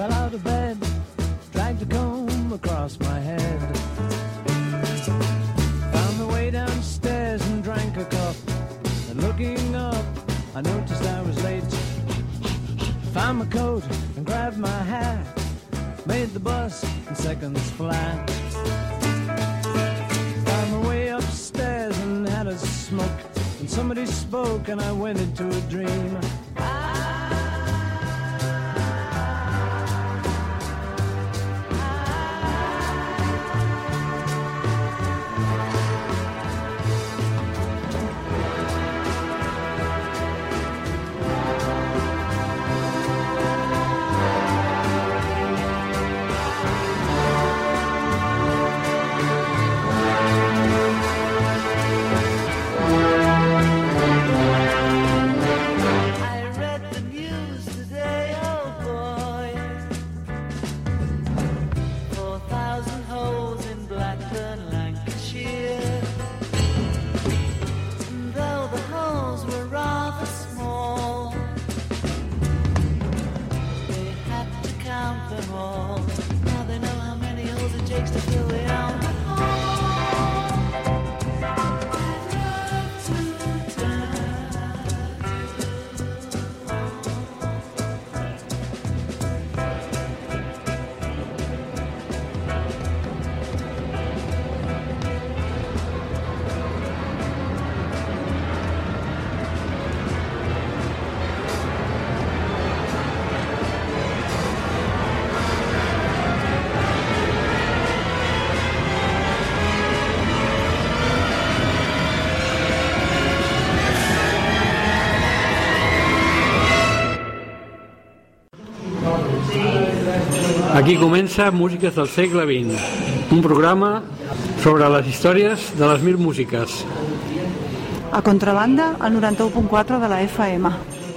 fell out of bed, dragged a comb across my head. Found my way downstairs and drank a cup, and looking up, I noticed I was late. Found my coat and grabbed my hat, made the bus in seconds flat. Found my way upstairs and had a smoke, and somebody spoke and I went into a dream. Aquí comença Músiques del segle XX, un programa sobre les històries de les 1000 músiques. A contrabanda, al 91.4 de la FM.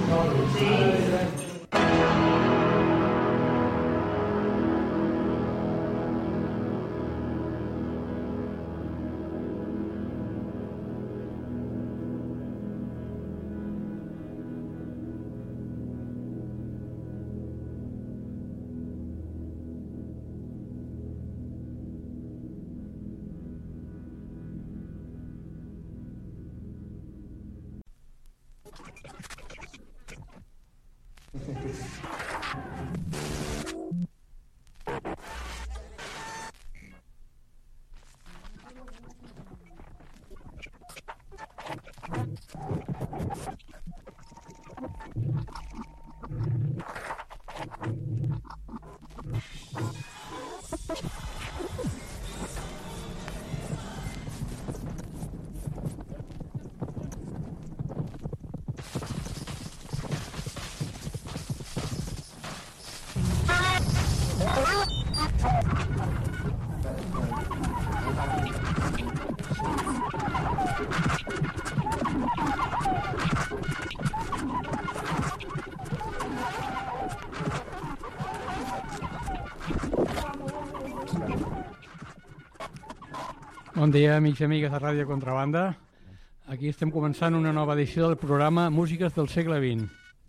Bon dia, amics i amigues de Ràdio Contrabanda. Aquí estem començant una nova edició del programa Músiques del segle XX.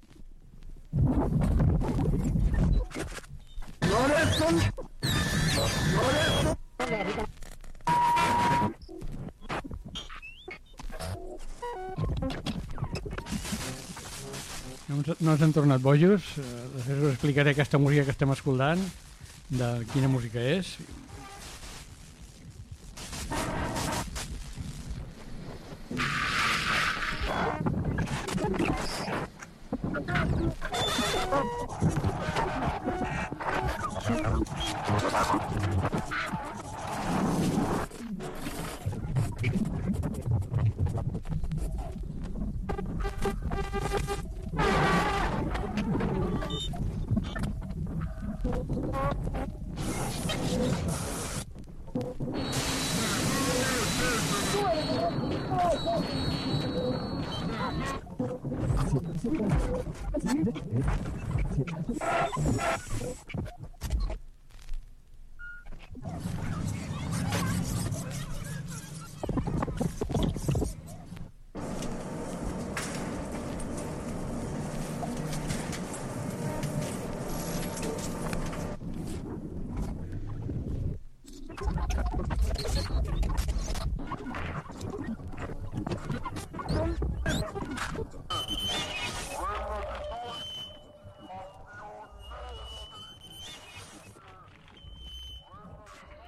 No ens hem tornat bojos. Després us explicaré aquesta música que estem escoltant, de quina música és.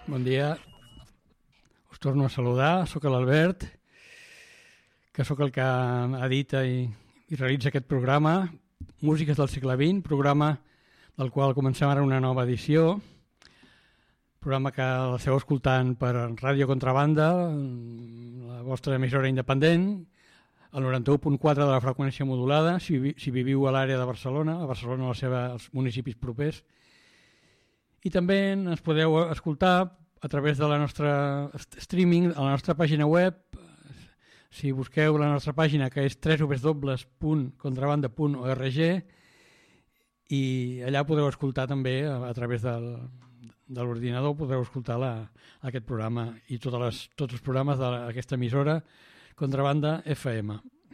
Bon dia. Us torno a saludar. Soc l'Albert, que sóc el que edita i realitza aquest programa, Músiques del segle XX, programa del qual comencem ara una nova edició, programa que l'esteu escoltant per Ràdio Contrabanda, la vostra emissora independent, el 91.4 de la freqüència modulada, si viviu a l'àrea de Barcelona, a Barcelona els municipis propers. I també ens podeu escoltar a través de la nostra streaming, a la nostra pàgina web. Si busqueu la nostra pàgina, que és www.contrabanda.org, i allà podreu escoltar també, a través de l'ordinador, podreu escoltar aquest programa i tots els programes d'aquesta emissora, Contrabanda FM.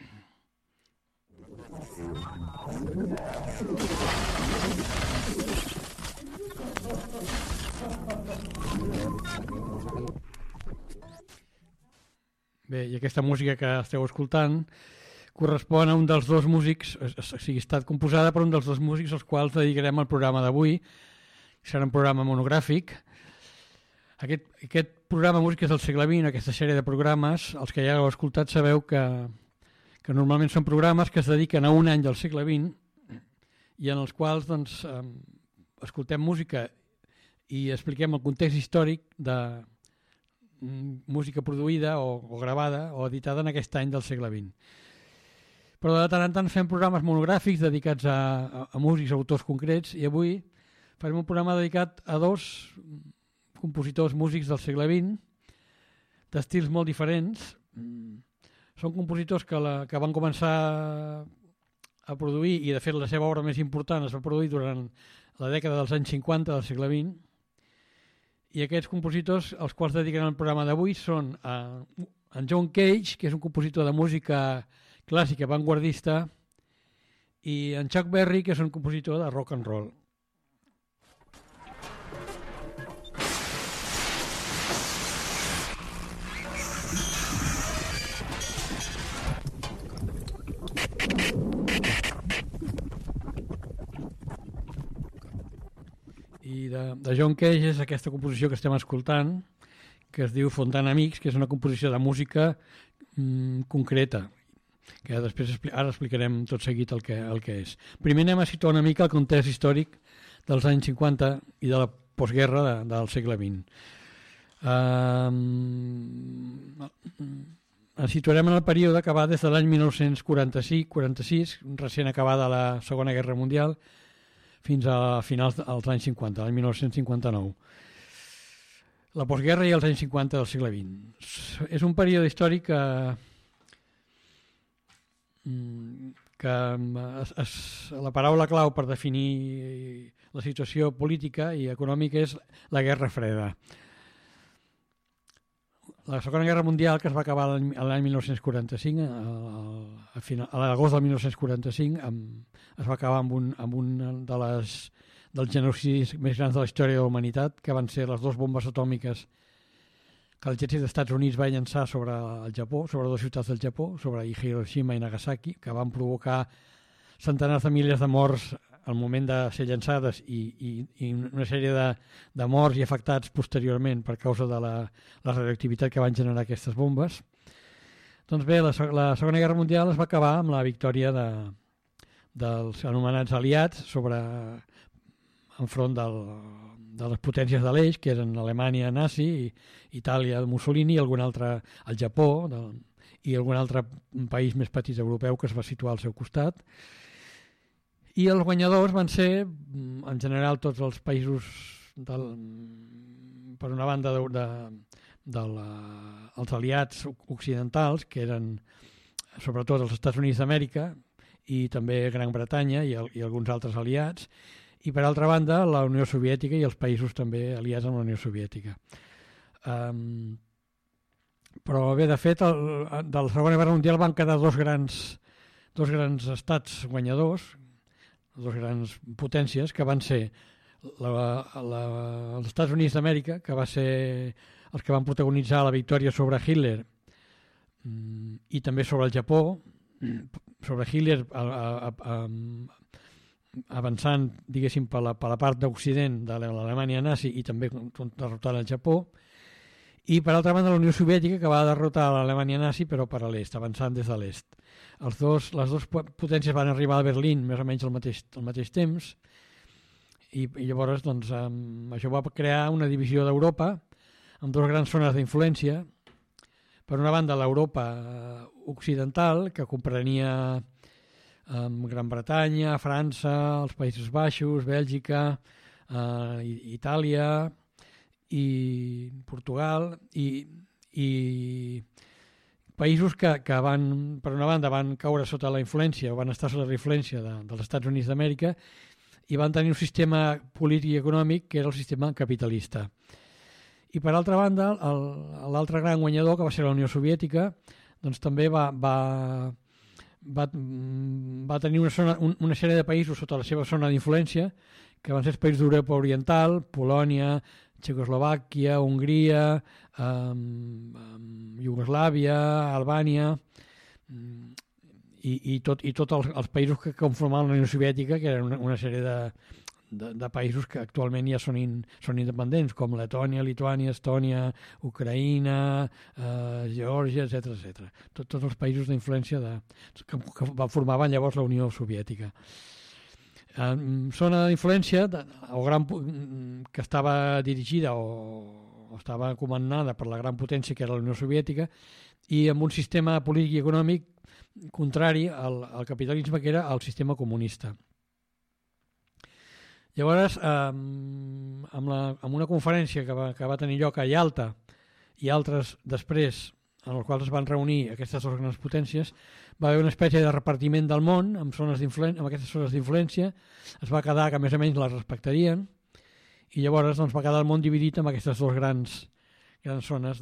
Bé, i aquesta música que esteu escoltant correspon a un dels dos músics, o sigui, ha estat composada per un dels dos músics als quals dedicarem el programa d'avui. Serà un programa monogràfic. Aquest programa Músiques del segle XX, aquesta sèrie de programes, els que ja heu escoltat sabeu que normalment són programes que es dediquen a un any del segle XX i en els quals escoltem música i expliquem el context històric de música produïda o gravada o editada en aquest any del segle XX. Però de tant en tant fem programes monogràfics dedicats a músics, autors concrets, i avui farem un programa dedicat a dos compositors músics del segle XX, d'estils molt diferents. Són compositors que van començar a produir, i de fet la seva obra més important es va produir durant la dècada dels anys 50 del segle XX, i aquests compositors als quals dediquen el programa d'avui són en John Cage, que és un compositor de música clàssica avantguardista, i en Chuck Berry, que és un compositor de rock and roll. I de John Cage és aquesta composició que estem escoltant, que es diu Fontana Mix, que és una composició de música concreta, que després ara explicarem tot seguit el que és. Primer anem a situar una mica el context històric dels anys 50 i de la postguerra del segle XX. Ens situarem en el període que va des de l'any 1946, recent acabada la Segona Guerra Mundial, fins a finals dels anys 50, l'any 1959. La postguerra i els anys 50 del segle XX. És un període històric que la paraula clau per definir la situació política i econòmica és la Guerra Freda. La Segona Guerra Mundial, que es va acabar l'any 1945, a l'agost del 1945, es va acabar amb un dels genocidis més grans de la història de la humanitat, que van ser les dues bombes atòmiques que l'exèrcit dels Estats Units va llançar sobre el Japó, sobre dues ciutats del Japó, sobre Hiroshima i Nagasaki, que van provocar centenars de milers de morts al moment de ser llançades i una sèrie de morts i afectats posteriorment per causa de la radioactivitat que van generar aquestes bombes. Doncs bé, la Segona Guerra Mundial es va acabar amb la victòria dels anomenats aliats enfront de les potències de l'eix, que eren Alemanya nazi, Itàlia de Mussolini, i algun altre, el Japó, i algun altre país més petit europeu que es va situar al seu costat. I els guanyadors van ser, en general, tots els països, per una banda, els aliats occidentals, que eren sobretot els Estats Units d'Amèrica i també Gran Bretanya i alguns altres aliats, i per altra banda la Unió Soviètica i els països també aliats amb la Unió Soviètica. Però bé, de fet, de la Segona Guerra Mundial van quedar dos grans estats guanyadors, dos grans potències, que van ser els Estats Units d'Amèrica, que va ser els que van protagonitzar la victòria sobre Hitler i també sobre el Japó. Sobre Hitler avançant, diguéssim, per la part d'Occident de l'Alemanya nazi i també derrotant el Japó, i per altra banda la Unió Soviètica, que va derrotar l'Alemanya nazi però per a l'est, avançant des de l'est. Les dues potències van arribar a Berlín més o menys al mateix temps, i llavors doncs, això va crear una divisió d'Europa amb dues grans zones d'influència. Per una banda, l'Europa occidental, que comprenia Gran Bretanya, França, els Països Baixos, Bèlgica, Itàlia i Portugal, i països que van, per una banda, van caure sota la influència, o van estar sota la influència dels Estats Units d'Amèrica, i van tenir un sistema polític i econòmic que era el sistema capitalista. I per altra banda, l'altre gran guanyador, que va ser la Unió Soviètica, doncs també va tenir una sèrie de països sota la seva zona d'influència, que van ser els països d'Europa Oriental, Polònia, Txecoslovàquia, Hongria, Iugoslàvia, Albània, i tots els països que conformaven la Unió Soviètica, que eren una sèrie de països que actualment ja són independents, com Letònia, Lituània, Estònia, Ucraïna, Geòrgia, etc. Tots els països d'influència que formaven llavors la Unió Soviètica. Zona d'influència que estava dirigida o estava comandada per la gran potència que era la Unió Soviètica, i amb un sistema polític i econòmic contrari al capitalisme, que era el sistema comunista. Llavors, amb una conferència que va tenir lloc a Ialta i altres després, en els quals es van reunir aquestes dues grans potències, va haver una espècie de repartiment del món amb aquestes zones d'influència. Es va quedar que més o menys les respectarien, i llavors doncs, va quedar el món dividit amb aquestes dues grans zones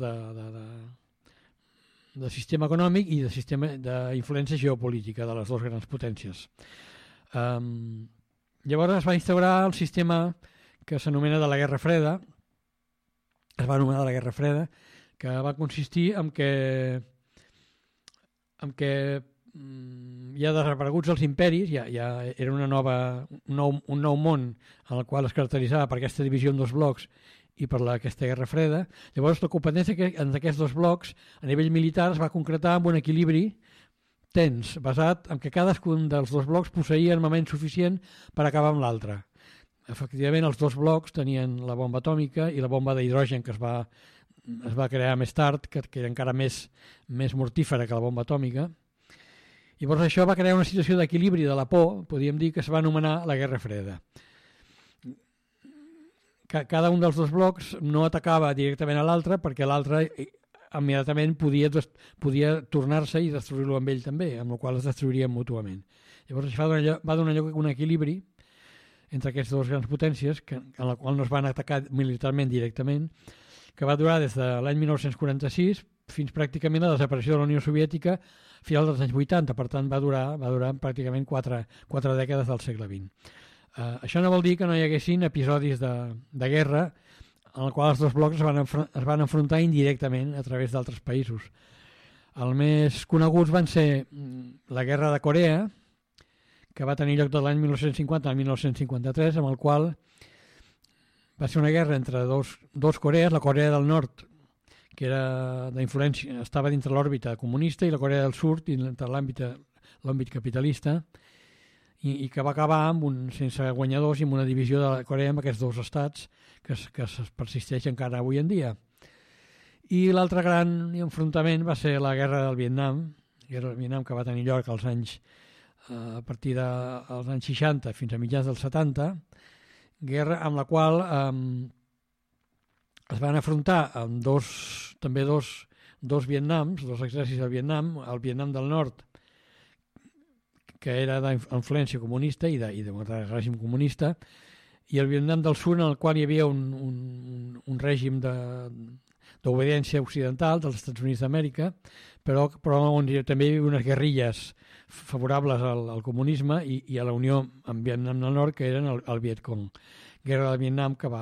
de sistema econòmic i de sistema d'influència geopolítica de les dues grans potències. Llavors es va instaurar el sistema que s'anomena de la Guerra Freda, que va consistir en que ja desapareguts els imperis, ja era un nou món en el qual es caracteritzava per aquesta divisió en dos blocs i per aquesta Guerra Freda. Llavors la competència entre aquests dos blocs a nivell militar es va concretar amb un equilibri tens, basat en que cadascun dels dos blocs posseïa armament suficient per acabar amb l'altre. Efectivament, els dos blocs tenien la bomba atòmica i la bomba d'hidrogen, que es va crear més tard, que era encara més mortífera que la bomba atòmica. Llavors això va crear una situació d'equilibri de la por, podríem dir, que es va anomenar la Guerra Freda. Cada un dels dos blocs no atacava directament a l'altre, perquè l'altre immediatament podia tornar-se i destruir-lo amb ell també, amb la qual es destruirien mútuament. Llavors això va donar lloc a un equilibri entre aquestes dues grans potències, en la qual no es van atacar militarment directament, que va durar des de l'any 1946 fins pràcticament a la desaparició de la Unió Soviètica a final dels anys 80, per tant va durar pràcticament 4 dècades del segle XX. Això no vol dir que no hi haguessin episodis de guerra en el qual els dos blocs es van enfrontar indirectament a través d'altres països. Els més coneguts van ser la Guerra de Corea, que va tenir lloc de l'any 1950 al 1953, amb el qual va ser una guerra entre dos Corees, la Corea del Nord, que era d'influència, estava dintre l'òrbita comunista, i la Corea del Sud, dintre l'àmbit capitalista, i que va acabar sense guanyadors i amb una divisió de la Corea amb aquests dos estats que persisteix encara avui en dia. I l'altre gran enfrontament va ser la Guerra del Vietnam, que va tenir lloc a partir dels anys 60 fins a mitjans dels 70, guerra amb la qual es van afrontar amb dos Vietnams, dos exèrcits del Vietnam, el Vietnam del Nord, que era d'influència comunista i de règim comunista, i el Vietnam del Sud, en el qual hi havia un règim d'obediència occidental dels Estats Units d'Amèrica, però on també hi havia unes guerrilles favorables al comunisme i a la unió amb Vietnam del Nord, que eren el Vietcong. Guerra del Vietnam que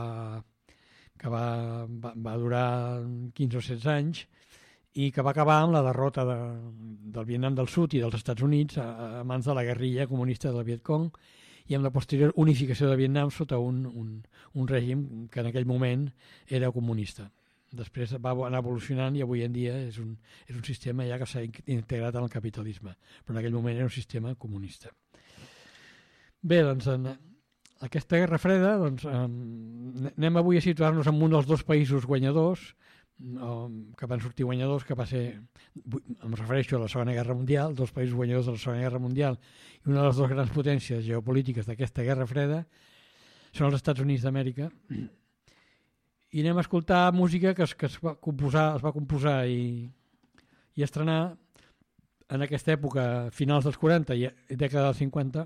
va durar 15 o 16 anys i que va acabar amb la derrota del Vietnam del Sud i dels Estats Units a mans de la guerrilla comunista del Vietcong, i amb la posterior unificació de Vietnam sota un règim que en aquell moment era comunista. Després va anar evolucionant i avui en dia és un sistema ja que s'ha integrat en el capitalisme, però en aquell moment era un sistema comunista. Bé, doncs en aquesta Guerra Freda doncs, anem avui a situar-nos en un dels dos països guanyadors, que van sortir guanyadors, que va ser, em refereixo a la Segona Guerra Mundial, dos països guanyadors de la Segona Guerra Mundial, i una de les dues grans potències geopolítiques d'aquesta Guerra Freda són els Estats Units d'Amèrica. I anem a escoltar música que es va composar i estrenar en aquesta època, finals dels 40 i dècada dels 50,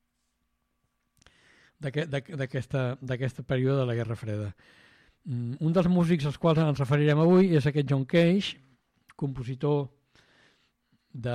d'aquest període de la Guerra Freda. Un dels músics als quals ens referirem avui és aquest John Cage, compositor de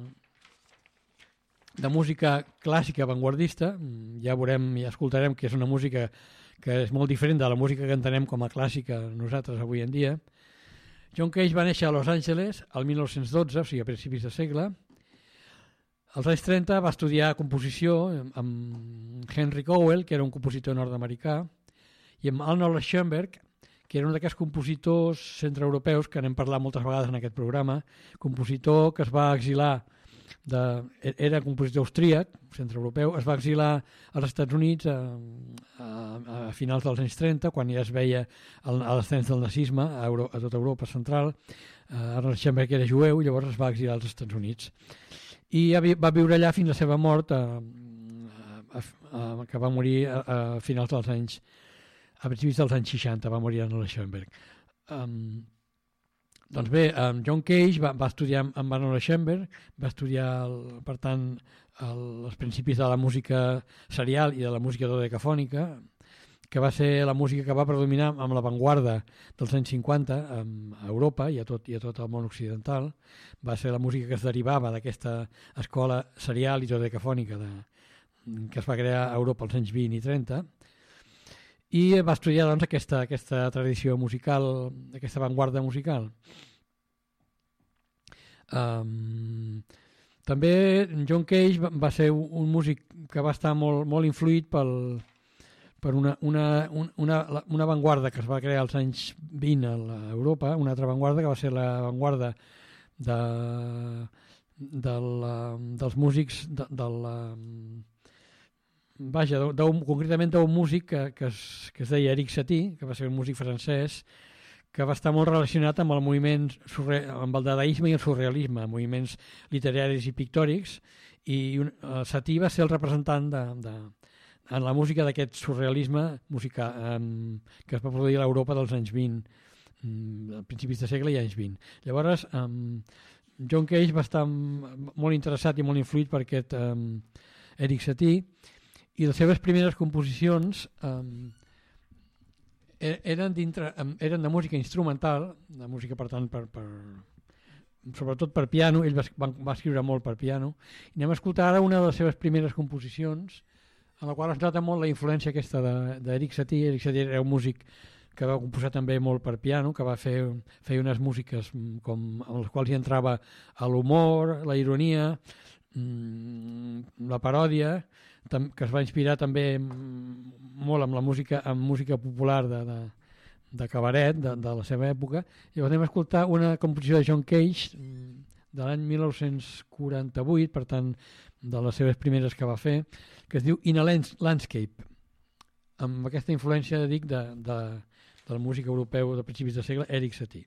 música clàssica avantguardista. Ja veurem i escoltarem que és una música que és molt diferent de la música que entenem com a clàssica nosaltres avui en dia. John Cage va néixer a Los Angeles el 1912, o sigui, a principis de segle. Als anys 30 va estudiar composició amb Henry Cowell, que era un compositor nord-americà, i amb Arnold Schoenberg, que era un d'aquests compositors centreeuropeus que n'hem parlat moltes vegades en aquest programa, compositor que es va exilar, era compositor austríac, centreeuropeu, es va exilar als Estats Units a finals dels anys 30, quan ja es veia l'ascens del nazisme a tota Europa central. Arnold Schoenberg era jueu, llavors es va exilar als Estats Units. I va viure allà fins a la seva mort, que va morir a finals dels anys, a principis dels anys 60, va morir Arnold Schoenberg. Doncs bé, John Cage va estudiar amb Arnold Schoenberg, va estudiar, per tant, els principis de la música serial i de la música dodecafònica, que va ser la música que va predominar amb l'avantguarda dels anys 50 a Europa i a tot el món occidental. Va ser la música que es derivava d'aquesta escola serial i dodecafònica que es va crear a Europa als anys 20 i 30, i va estudiar doncs, aquesta tradició musical, aquesta avantguarda musical. També John Cage va ser un músic que va estar molt influït per una avantguarda que es va crear als anys 20 a Europa, una altra avantguarda que va ser l'avantguarda dels músics concretament d'un músic que es deia Eric Satie, que va ser un músic francès, que va estar molt relacionat amb el moviment, amb el dadaisme i el surrealisme, moviments literaris i pictòrics, i Satie va ser el representant en la música d'aquest surrealisme que es va produir a l'Europa dels anys 20, a principis de segle i anys 20. Llavors, John Cage va estar molt interessat i molt influït per aquest Eric Satie, i les seves primeres composicions eren de música instrumental, de música, per tant, sobretot per piano. Ell va escriure molt per piano, i anem a escoltar ara una de les seves primeres composicions, en la qual es nota molt la influència aquesta d'Eric Satie. Eric Satie era un músic que va composar també molt per piano, que va fer unes músiques en les quals hi entrava l'humor, la ironia, la paròdia, que es va inspirar també molt amb música popular de cabaret de la seva època. Llavors anem a escoltar una composició de John Cage de l'any 1948, per tant, de les seves primeres que va fer, que es diu In a Landscape, amb aquesta influència, dic, del músic europeu de principis de segle, Eric Satie.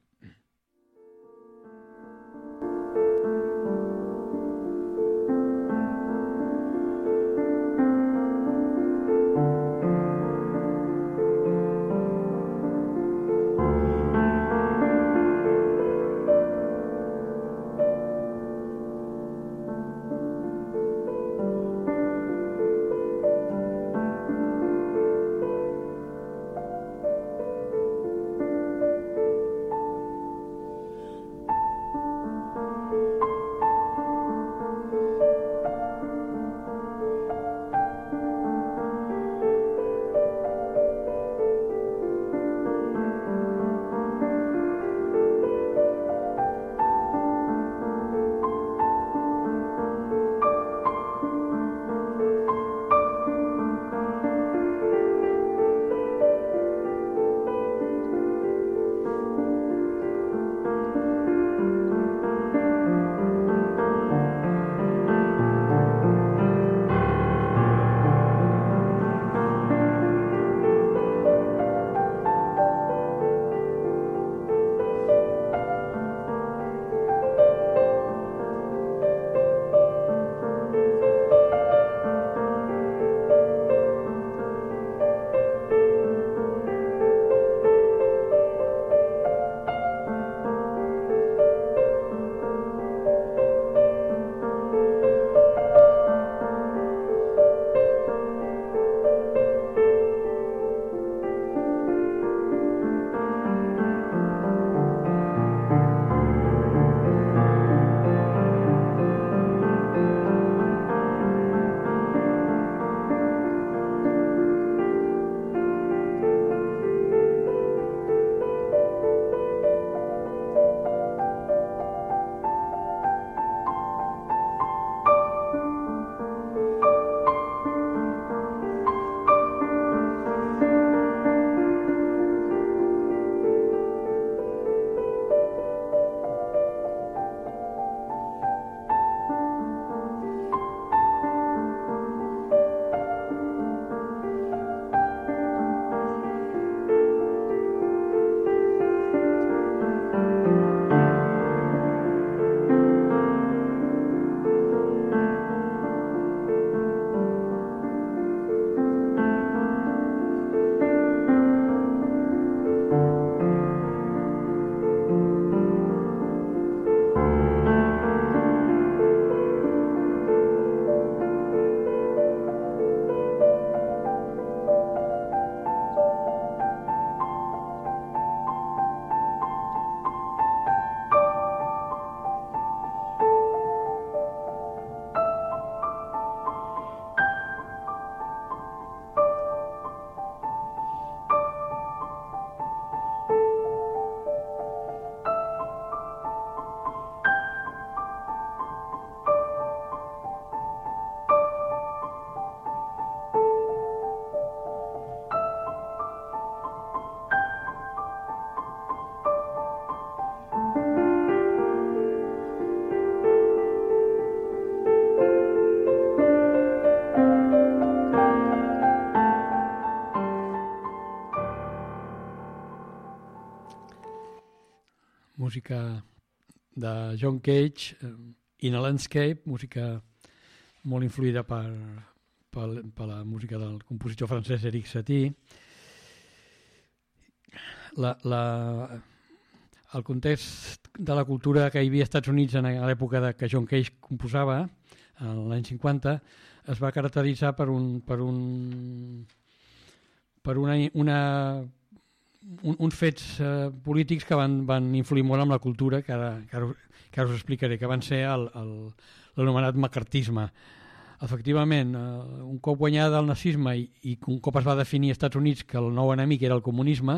música de John Cage, In a Landscape, música molt influïda per la música del compositor francès Eric Satie. El context de la cultura que hi havia als Estats Units a l'època que John Cage composava, l'any 50, es va caracteritzar per uns fets polítics que van influir molt en la cultura, que ara us explicaré, que van ser l'anomenat macartisme. Efectivament, un cop guanyada el nazisme i un cop es va definir als Estats Units que el nou enemic era el comunisme,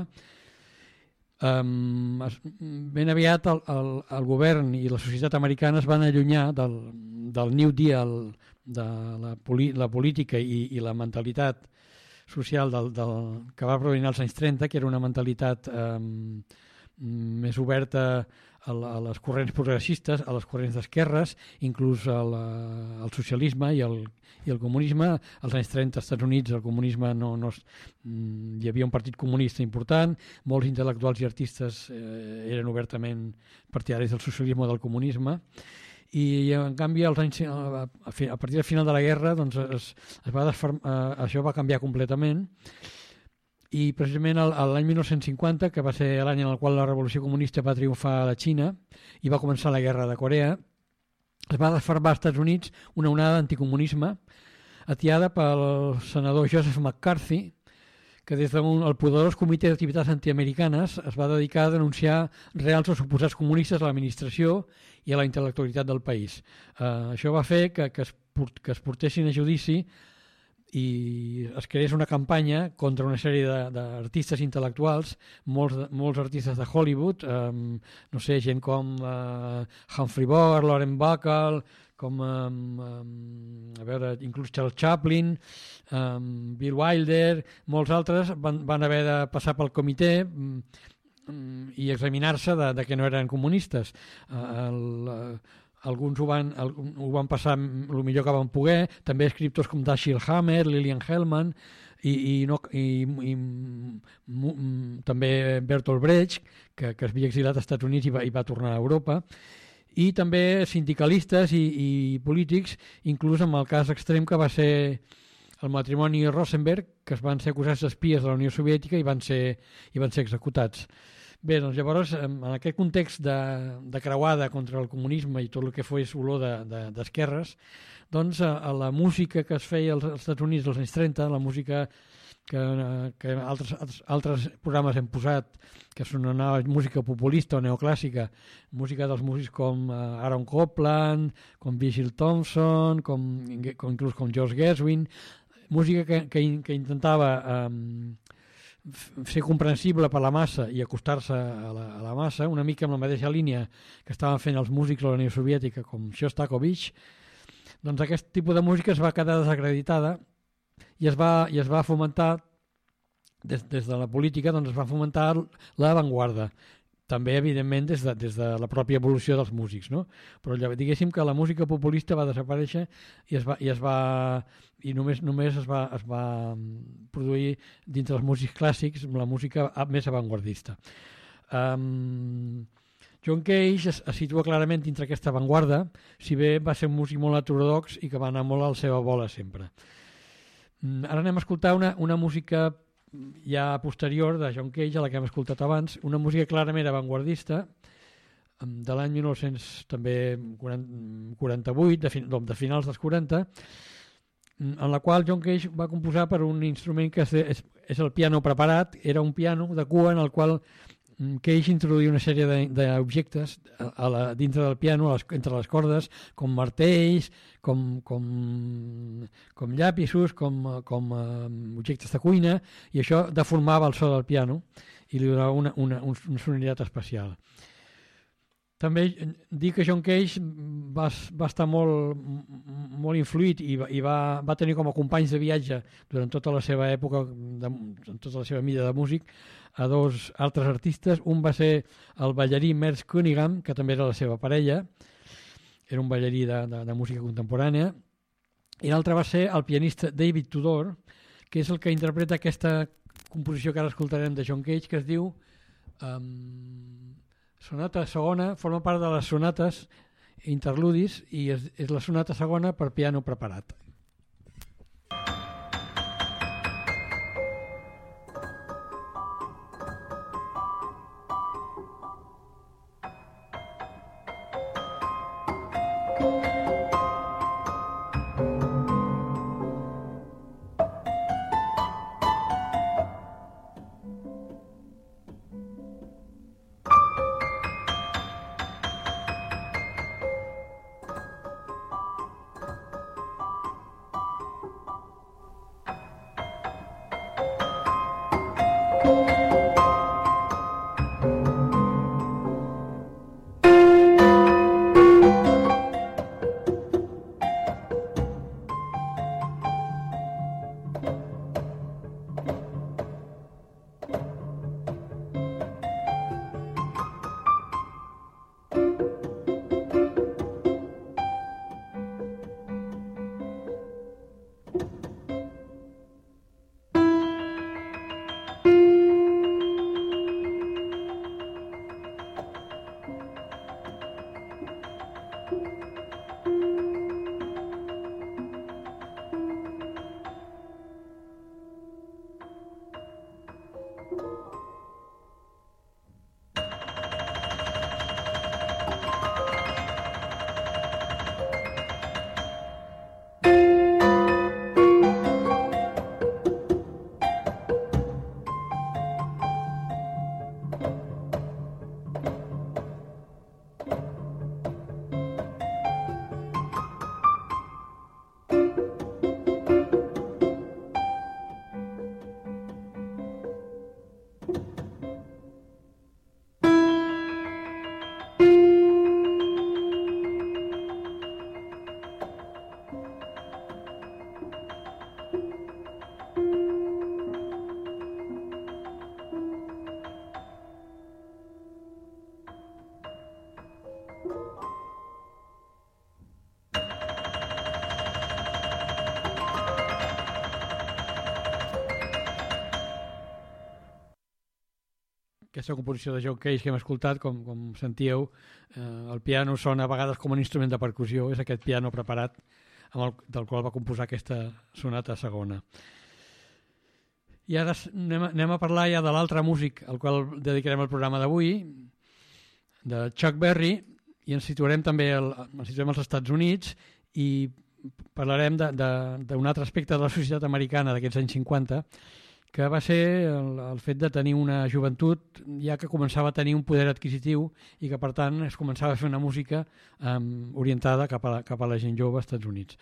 ben aviat el govern i la societat americana es van allunyar del New Deal, de la política i la mentalitat social que va provenir als anys 30, que era una mentalitat més oberta a les corrents progressistes, a les corrents d'esquerres, inclús al socialisme i el comunisme. Als anys 30 als Estats Units el comunisme hi havia un partit comunista important, molts intel·lectuals i artistes eren obertament partidaris del socialisme o del comunisme, i en canvi a partir del final de la guerra doncs, això va canviar completament. I precisament l'any 1950, que va ser l'any en el qual la revolució comunista va triomfar a la Xina i va començar la guerra de Corea, es va desfermar als Estats Units una onada d'anticomunisme atiada pel senador Joseph McCarthy, que des del poderós Comitè d'Activitats Antiamericanes es va dedicar a denunciar reals o suposats comunistes a l'administració i a la intel·lectualitat del país. Això va fer que es portessin a judici i es creés una campanya contra una sèrie d'artistes intel·lectuals, molts artistes de Hollywood, no sé, gent com Humphrey Bogart, Lauren Bacall, com inclús Charles Chaplin, Bill Wilder, molts altres van haver de passar pel comitè i examinar-se de que no eren comunistes. Alguns ho van passar el millor que van poder, també escriptors com Dashiell Hammett, Lillian Hellman i també Bertolt Brecht, que es havia exilat als Estats Units i va tornar a Europa, i també sindicalistes i polítics, inclús amb el cas extrem que va ser el matrimoni Rosenberg, que es van ser acusats d'espies de la Unió Soviètica i van ser executats. Bé, doncs llavors, en aquest context de creuada contra el comunisme i tot el que fos olor d'esquerres, doncs la música que es feia als Estats Units dels anys 30, la música que altres programes hem posat, que sonava música populista o neoclàssica, música dels músics com Aaron Copland, com Virgil Thompson, inclús com George Gershwin, música que intentava ser comprensible per la massa i acostar-se a la massa, una mica amb la mateixa línia que estaven fent els músics de la Unió Soviètica com Shostakovich. Doncs aquest tipus de música es va quedar desacreditada i es va fomentar des de la política, doncs es va fomentar l'avantguarda, també evidentment des de la pròpia evolució dels músics, no? Però diguéssim que la música populista va desaparèixer i només es va produir dintre dels músics clàssics la música més avantguardista. John Cage es situa clarament dintre aquesta avantguarda, si bé va ser un músic molt heterodox i que va anar molt a la seva bola sempre. Ara anem a escoltar una música ja posterior de John Cage, a la que hem escoltat abans, una música clarament avantguardista de l'any 1948, de finals dels 40, en la qual John Cage va composar per un instrument que és el piano preparat. Era un piano de cua en el qual Cage introduïa una sèrie d'objectes dintre del piano, entre les cordes, com martells, com llapisos, com objectes de cuina, i això deformava el so del piano i li donava una sonoritat especial. També dir que John Cage va estar molt influït i va tenir com a companys de viatge durant tota la seva època, tota la seva vida de músic, a dos altres artistes. Un va ser el ballarí Merce Cunningham, que també era la seva parella, era un ballarí de música contemporània, i l'altre va ser el pianista David Tudor, que és el que interpreta aquesta composició que ara escoltarem de John Cage, que es diu Sonata segona forma part de les sonates interludis i és la sonata segona per piano preparat. Aquesta composició de John Cage que hem escoltat, com sentíeu, el piano sona a vegades com un instrument de percussió, és aquest piano preparat del qual va composar aquesta sonata segona. I ara anem a parlar ja de l'altre músic al qual dedicarem el programa d'avui, de Chuck Berry, i ens situarem també als Estats Units i parlarem d'un altre aspecte de la societat americana d'aquests anys 50, que va ser el fet de tenir una joventut ja que començava a tenir un poder adquisitiu i que, per tant, es començava a fer una música orientada cap a la gent jove als Estats Units.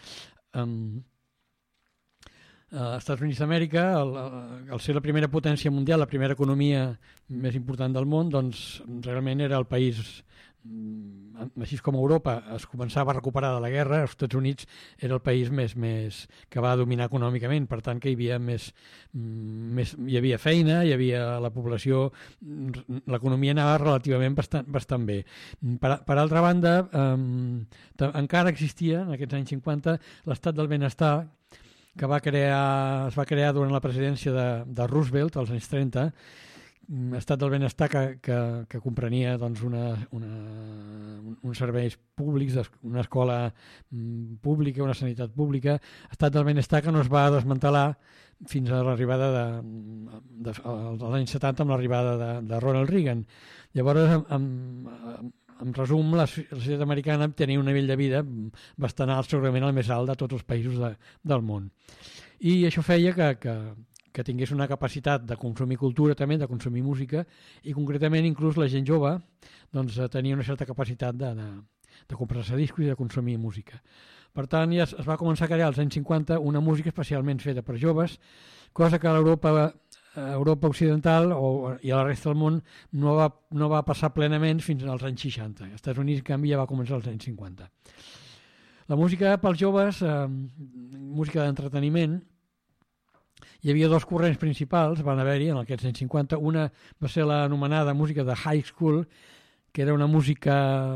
Als Estats Units d'Amèrica, al ser la primera potència mundial, la primera economia més important del món, doncs realment era el país, així com Europa es començava a recuperar de la guerra, els Estats Units era el país més que va dominar econòmicament, per tant que hi havia feina, hi havia la població, l'economia anava relativament bastant bé. Per altra banda, encara existia en aquests anys 50 l'estat del benestar que es va crear durant la presidència de Roosevelt als anys 30, estat del benestar que comprenia doncs, uns serveis públics, una escola pública, una sanitat pública, estat del benestar que no es va desmantelar fins a l'arribada als anys 70 amb l'arribada de Ronald Reagan. Llavors, en resum, la societat americana tenia un nivell de vida bastant alt, segurament el més alt de tots els països del món. I això feia que tingués una capacitat de consumir cultura també, de consumir música, i concretament inclús la gent jove doncs, tenia una certa capacitat de comprar-se discos i de consumir música. Per tant, ja es va començar a crear als anys 50 una música especialment feta per joves, cosa que a Europa occidental i a la resta del món no va passar plenament fins als anys 60. Als Estats Units, en canvi, ja va començar als anys 50. La música pels joves, música d'entreteniment, hi havia dos corrents principals, van haver-hi en aquests anys 50. Una va ser l'anomenada música de high school, que era una música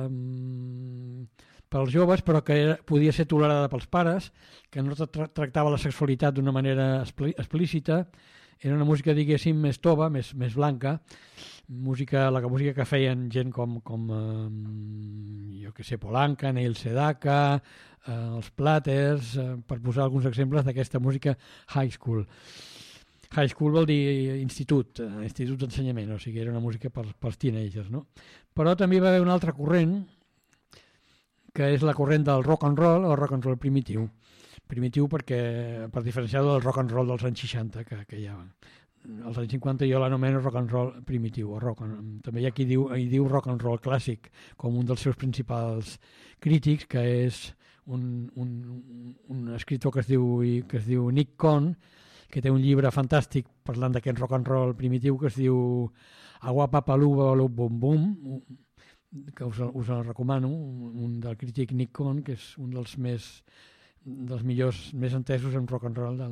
pels joves, però que podia ser tolerada pels pares, que no tractava la sexualitat d'una manera explícita Era una música, diguéssim, més tova, més blanca, la música que feien gent com jo que sé, Polanca, Neil Sedaka, els Platters, per posar alguns exemples d'aquesta música high school. High school vol dir institut d'ensenyament, o sigui, era una música pels teenagers, no? Però també hi va haver un altre corrent, que és la corrent del rock and roll, o rock and roll primitiu. Primitiu perquè, per diferenciar del rock and roll dels anys 60, que hi ha. Als anys 50 jo l'anomeno rock and roll primitiu, o també hi ha qui diu rock and roll clàssic, com un dels seus principals crítics, que és un escriptor que es diu Nick Cohn, que té un llibre fantàstic parlant d'aquest rock and roll primitiu que es diu Agua Papaluba Bum Bum, que us el recomano, un del crític Nick Cohn, que és un dels millors, més entesos en rock and roll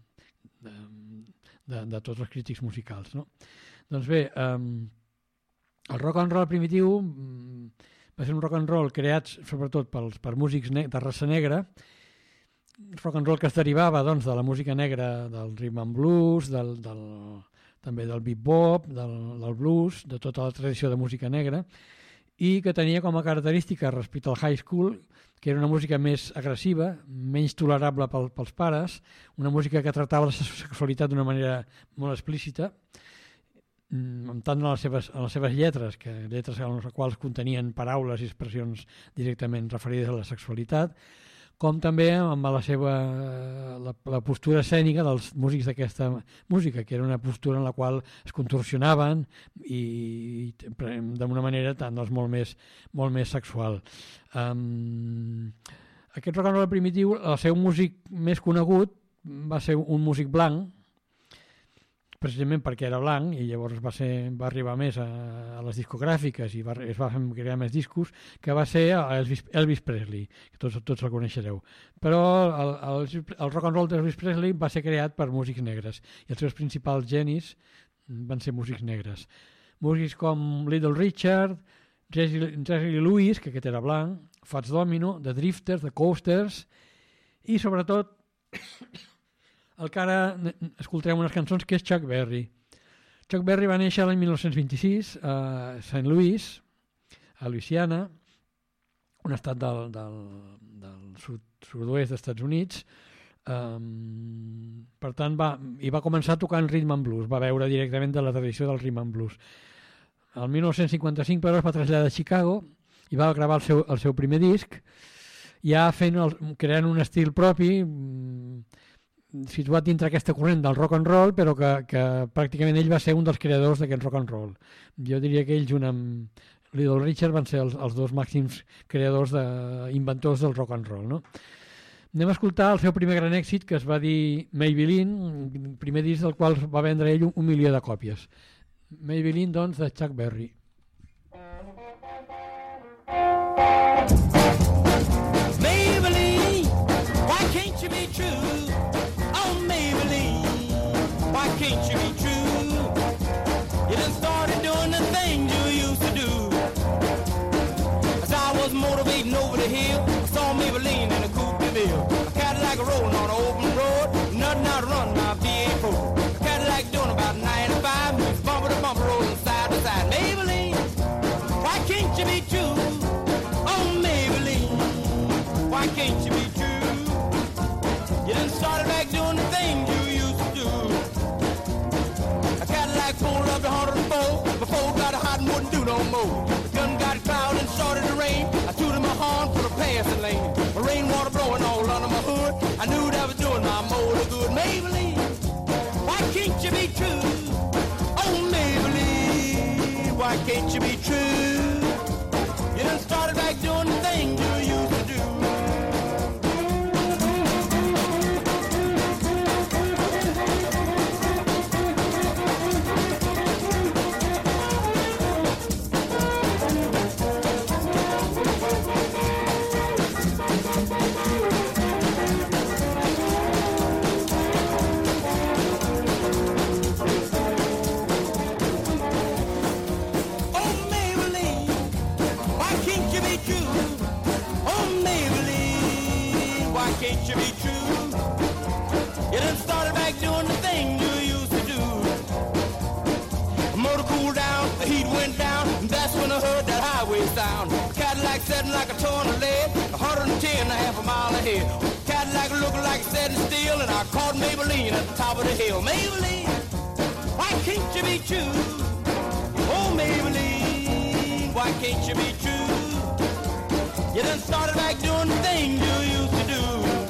de tots els crítics musicals, no? Doncs bé, el rock and roll primitiu va ser un rock and roll creat sobretot per músics de raça negra, rock and roll que es derivava doncs, de la música negra, del rhythm and blues, també del bebop, del blues, de tota la tradició de música negra, i que tenia com a característica respecte al high school que era una música més agressiva, menys tolerable pels pares, una música que tractava la sexualitat d'una manera molt explícita, tant en les seves lletres, lletres en les quals contenien paraules i expressions directament referides a la sexualitat, com també amb la postura escènica dels músics d'aquesta música, que era una postura en la qual es contorsionaven i d'una manera doncs, molt més sexual. Aquest rock and roll primitiu, el seu músic més conegut va ser un músic blanc, precisament perquè era blanc i llavors va arribar més a les discogràfiques i es va crear més discos, que va ser Elvis Presley, que tots el coneixereu. Però el rock and roll d'Elvis Presley va ser creat per músics negres i els seus principals genis van ser músics negres. Músics com Little Richard, Jerry Lewis, que aquest era blanc, Fats Domino, The Drifters, The Coasters i sobretot el que ara escoltarem unes cançons, que és Chuck Berry. Chuck Berry va néixer l'any 1926 a St. Louis, a Louisiana, un estat del sud-oest dels Estats Units. Per tant, va començar tocant rhythm and blues, va veure directament de la tradició del rhythm and blues. El 1955, però, es va traslladar a Chicago i va gravar el seu primer disc, ja creant un estil propi, situat dintre aquesta corrent del rock and roll, però que pràcticament ell va ser un dels creadors d'aquest rock and roll. Jo diria que ell, junt amb Little Richard, van ser els dos màxims creadors, inventors del rock and roll, no? Anem a escoltar el seu primer gran èxit, que es va dir Maybelline, primer disc del qual va vendre ell 1 milió de còpies. Maybelline, doncs, de Chuck Berry. Maybelline, why can't you be true? Why can't you be true? You done started doing the things you used to do. As I was motivating over the hill, I saw Maybelline in a coupe de ville. A Cadillac rolling on an open road, nothing out to run my V8 4. A Cadillac doing about 95, moves bumper to bumper, rolling side to side. Maybelline, why can't you be true? Oh, Maybelline, why can't you be true? You done started back doing the things you used to do. A Cadillac pulled up to 104. Before got hot and wouldn't do no more. The gun got cloud and started to rain. I tooted my horn for the passing lane. My rainwater blowing all under my hood. I knew that was doing my motor good. Maybelline, why can't you be true? Oh, Maybelline, why can't you be true? You done started back doing the thing you used to do. ton of lead, 110 a half a mile ahead. Cadillac looking like it's setting still, and I caught Maybelline at the top of the hill. Maybelline, why can't you be true? Oh, Maybelline, why can't you be true? You done started back doing the things you used to do.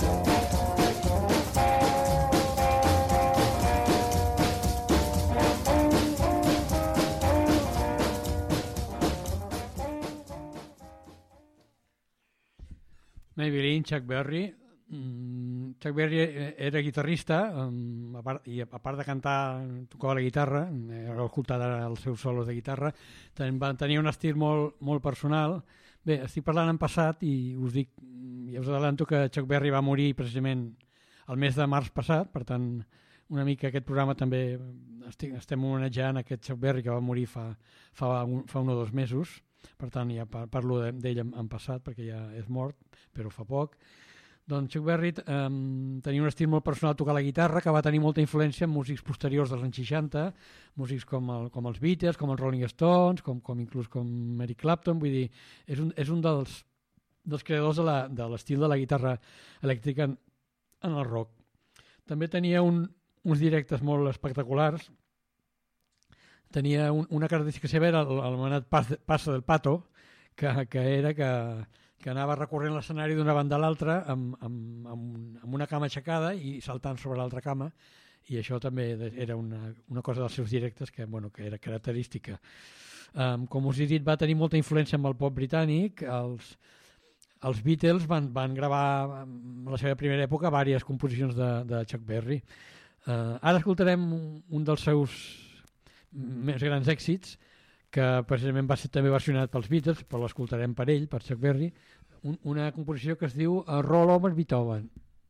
Maybelline, Chuck Berry. Chuck Berry era guitarrista i a part de cantar tocava la guitarra, heu escoltat ara els seus solos de guitarra, van tenir un estil molt personal. Bé, estic parlant en passat i us dic, ja us adelanto que Chuck Berry va morir precisament el mes de març passat, per tant una mica aquest programa també estem homenatjant aquest Chuck Berry que va morir fa 1 o 2 mesos. Per tant, ja parlo d'ell en passat perquè ja és mort, però fa poc. Doncs Chuck Berry tenia un estil molt personal a tocar la guitarra que va tenir molta influència en músics posteriors dels anys 60, músics com els Beatles, com els Rolling Stones, inclús com Eric Clapton. Vull dir, és un dels creadors de l'estil de la guitarra elèctrica en el rock. També tenia uns directes molt espectaculars. Tenia una característica seva, era l'anomenat Paso del Pato, que anava recorrent l'escenari d'una banda a l'altra amb una cama aixecada i saltant sobre l'altra cama, i això també era una cosa dels seus directes que era característica. Com us he dit, va tenir molta influència amb el pop britànic. Els Beatles van gravar en la seva primera època diverses composicions de Chuck Berry. Ara escoltarem un dels seus més grans èxits, que precisament va ser també versionat pels Beatles, però l'escoltarem per ell, per Chuck Berry, una composició que es diu Roll Over Beethoven.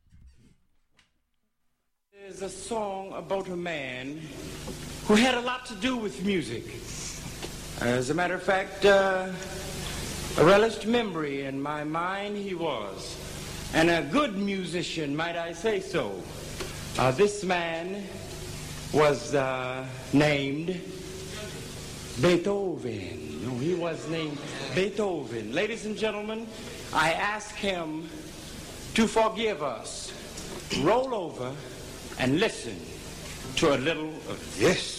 There's a song about a man who had a lot to do with music. As a matter of fact, a relished memory in my mind he was, and a good musician, might I say so. This man was named Beethoven. No, he was named Beethoven. Ladies and gentlemen, I ask him to forgive us. Roll over and listen to a little of this.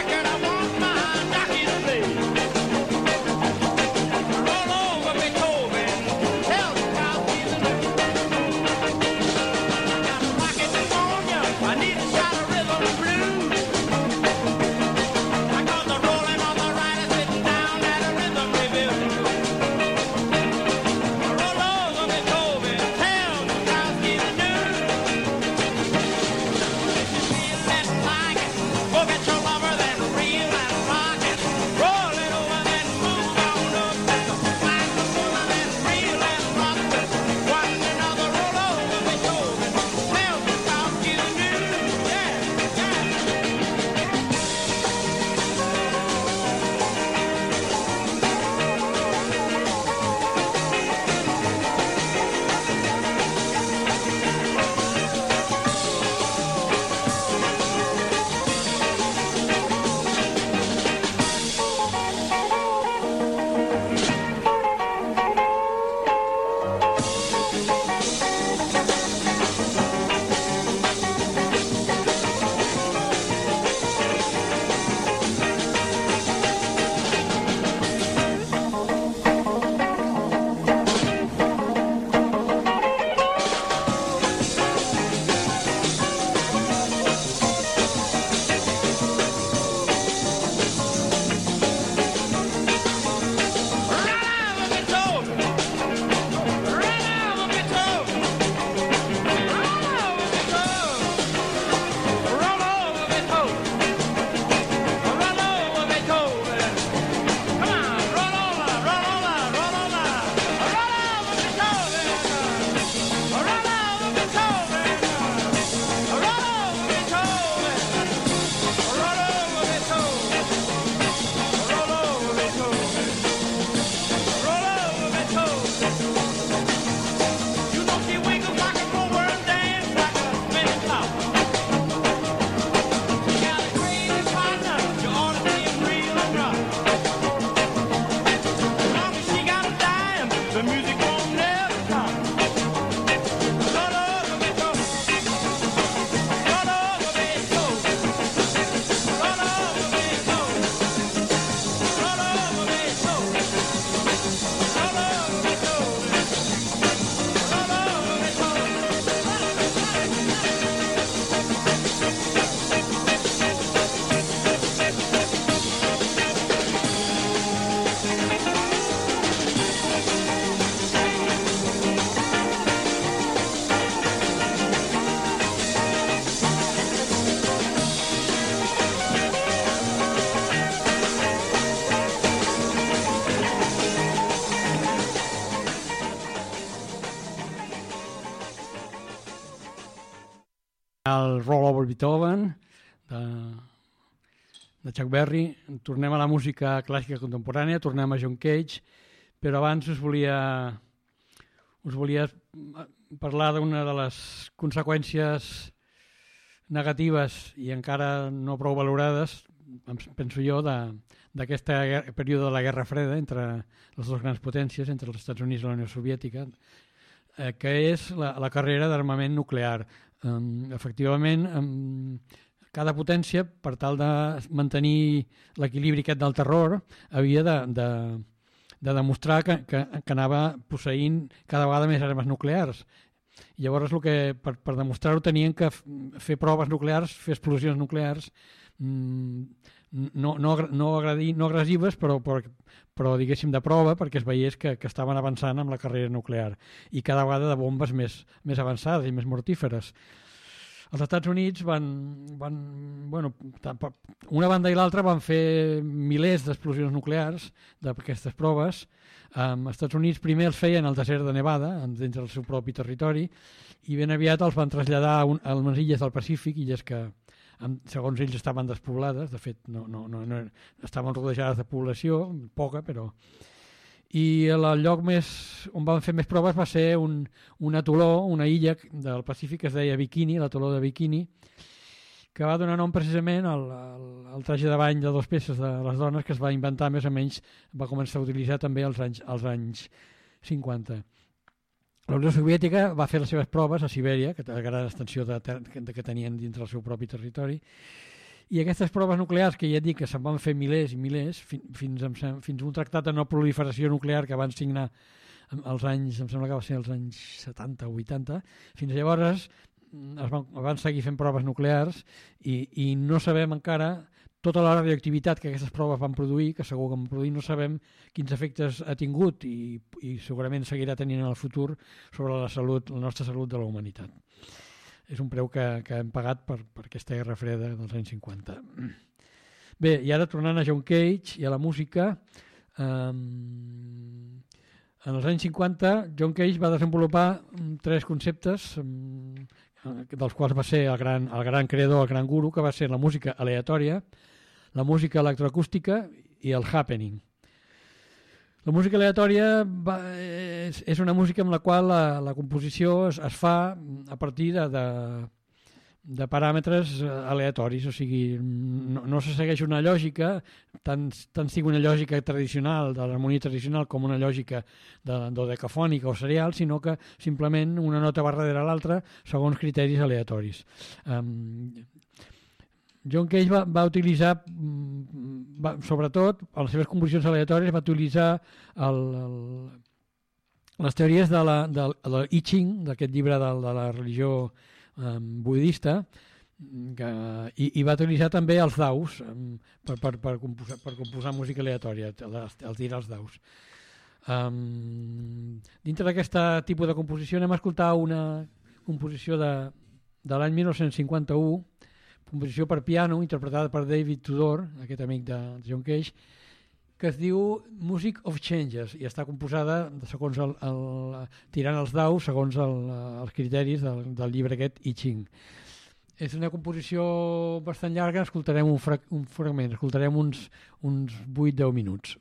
Beethoven. el Roll Over Beethoven, de Chuck Berry. Tornem a la música clàssica contemporània, tornem a John Cage, però abans us volia parlar d'una de les conseqüències negatives i encara no prou valorades, penso jo, d'aquest període de la Guerra Freda entre les dues grans potències, entre els Estats Units i la Unió Soviètica, que és la carrera d'armament nuclear. Efectivament, cada potència, per tal de mantenir l'equilibri aquest del terror, havia de demostrar que anava posseint cada vegada més armes nuclears. I llavors per demostrar-ho tenien que fer proves nuclears, fer explosions nuclears, no agressives, però diguéssim de prova, perquè es veiés que estaven avançant amb la carrera nuclear, i cada vegada de bombes més avançades i més mortíferes. Els Estats Units una banda i l'altra van fer milers d'explosions nuclears d'aquestes proves. Els Estats Units primer els feien al desert de Nevada, dins del seu propi territori, i ben aviat els van traslladar a unes illes del Pacífic, illes que segons ells estaven despoblades, de fet no estaven rodejades de població, poca, però... I el lloc on van fer més proves va ser un atoló, una illa del Pacífic que es deia Bikini, l'atoló de Bikini, que va donar nom precisament al traje de bany de 2 peces de les dones, que es va inventar més o menys, va començar a utilitzar també als anys 50. La Unió Soviètica va fer les seves proves a Sibèria, que té la gran extensió que tenien dintre el seu propi territori, i aquestes proves nuclears, que ja et dic que se'n van fer milers i milers, fins un tractat de no proliferació nuclear que van signar als anys, em sembla que va ser als anys 70 o 80, fins llavors van seguir fent proves nuclears i no sabem encara tota la radioactivitat que aquestes proves van produir, que segur que van produir, no sabem quins efectes ha tingut i segurament seguirà tenint en el futur sobre la nostra salut de la humanitat. És un preu que hem pagat per aquesta guerra freda dels anys 50. Bé, i ara tornant a John Cage i a la música, en els anys 50 John Cage va desenvolupar 3 conceptes, dels quals va ser el gran creador, el gran guru, que va ser la música aleatòria, la música electroacústica i el happening. La música aleatòria és una música amb la qual la composició es fa a partir de paràmetres aleatoris, o sigui, no se segueix una lògica, tant sigui una lògica tradicional, de l'harmonia tradicional, com una lògica dodecafònica o serial, sinó que simplement una nota va darrere l'altra segons criteris aleatoris. John Cage va utilitzar, sobretot, a les seves composicions aleatòries, va utilitzar les teories de l'I Ching, d'aquest llibre de la religió budista, i va utilitzar també els daus per composar música aleatòria, el dir els daus. Dintre d'aquest tipus de composició anem a escoltar una composició de l'any 1951, composició per piano, interpretada per David Tudor, aquest amic de John Cage, que es diu Music of Changes, i està composada segons tirant els daus, segons els criteris del llibre aquest I Ching. És una composició bastant llarga, escoltarem un fragment, escoltarem uns 8-10 minuts.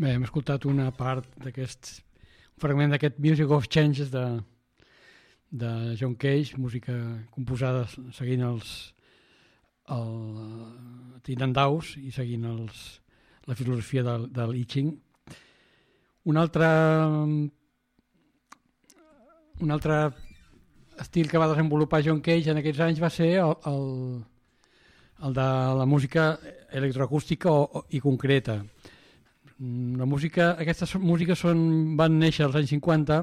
Bé, hem escoltat una part d'aquest fragment d'aquest Music of Changes de John Cage, música composada seguint el Tina Daus i seguint la filosofia de l'I Ching. Un altre estil que va desenvolupar John Cage en aquests anys va ser el de la música electroacústica i concreta. Aquestes músiques van néixer als anys 50,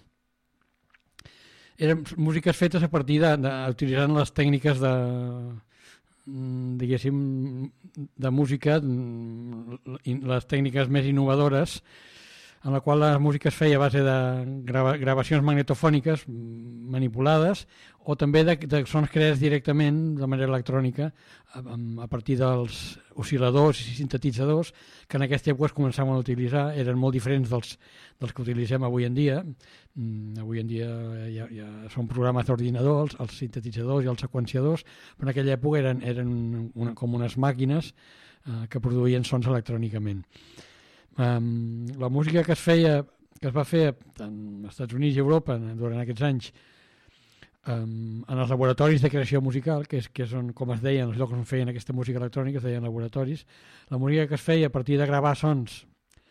eren músiques fetes a partir utilitzant les tècniques de música, les tècniques més innovadores, en la qual la música es feia a base de gravacions magnetofòniques manipulades o també de sons creats directament de manera electrònica a partir dels oscil·ladors i sintetitzadors que en aquesta època es començaven a utilitzar. Eren molt diferents dels que utilitzem avui en dia. Avui en dia ja són programes d'ordinador, els sintetitzadors i els seqüenciadors, però en aquella època eren com unes màquines que produïen sons electrònicament. La música que es va fer tant als Estats Units i Europa durant aquests anys en els laboratoris de creació musical, que és on, com es deien, els llocs on feien aquesta música electrònica, es deien laboratoris. La música que es feia a partir de gravar sons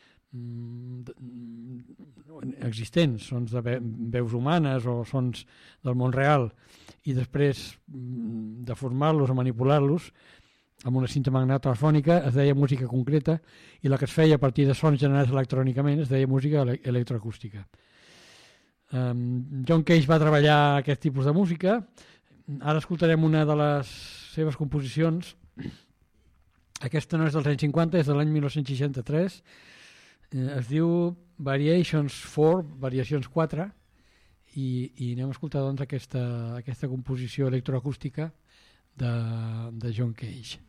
existents, sons de veus humanes o sons del món real, i després de formar-los o manipular-los amb una cinta magnetofònica es deia música concreta, i la que es feia a partir de sons generats electrònicament es deia música electroacústica. John Cage va treballar aquest tipus de música. Ara escoltarem una de les seves composicions. Aquesta no és dels anys 50, és de l'any 1963. Es diu Variations 4, Variacions 4, i anem a escoltar doncs aquesta composició electroacústica de John Cage.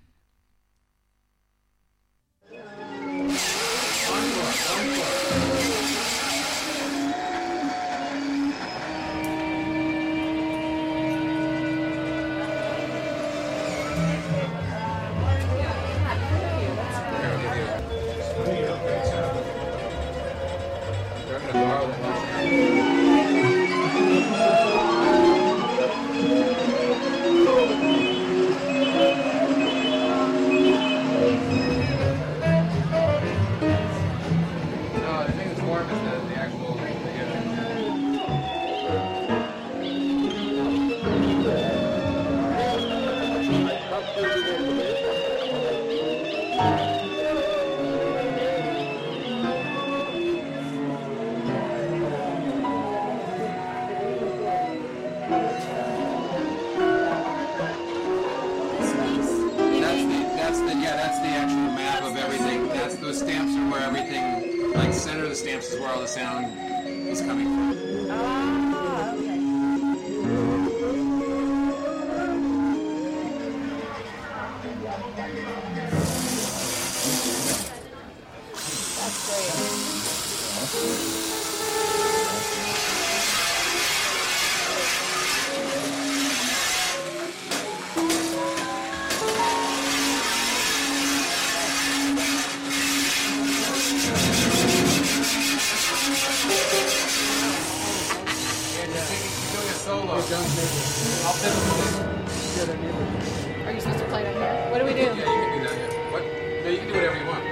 Are you supposed to play it on here? What do we do? Yeah, you can do that. Yeah. What? No, you can do whatever you want.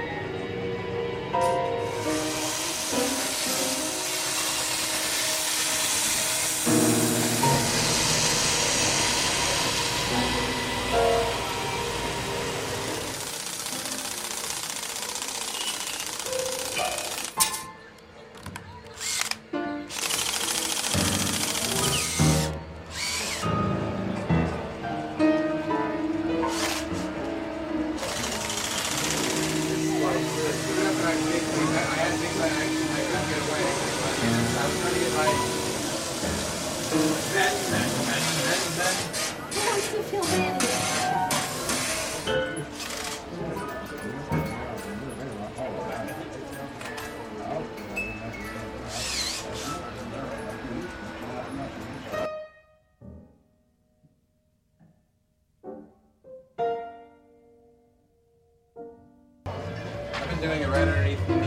Doing it right underneath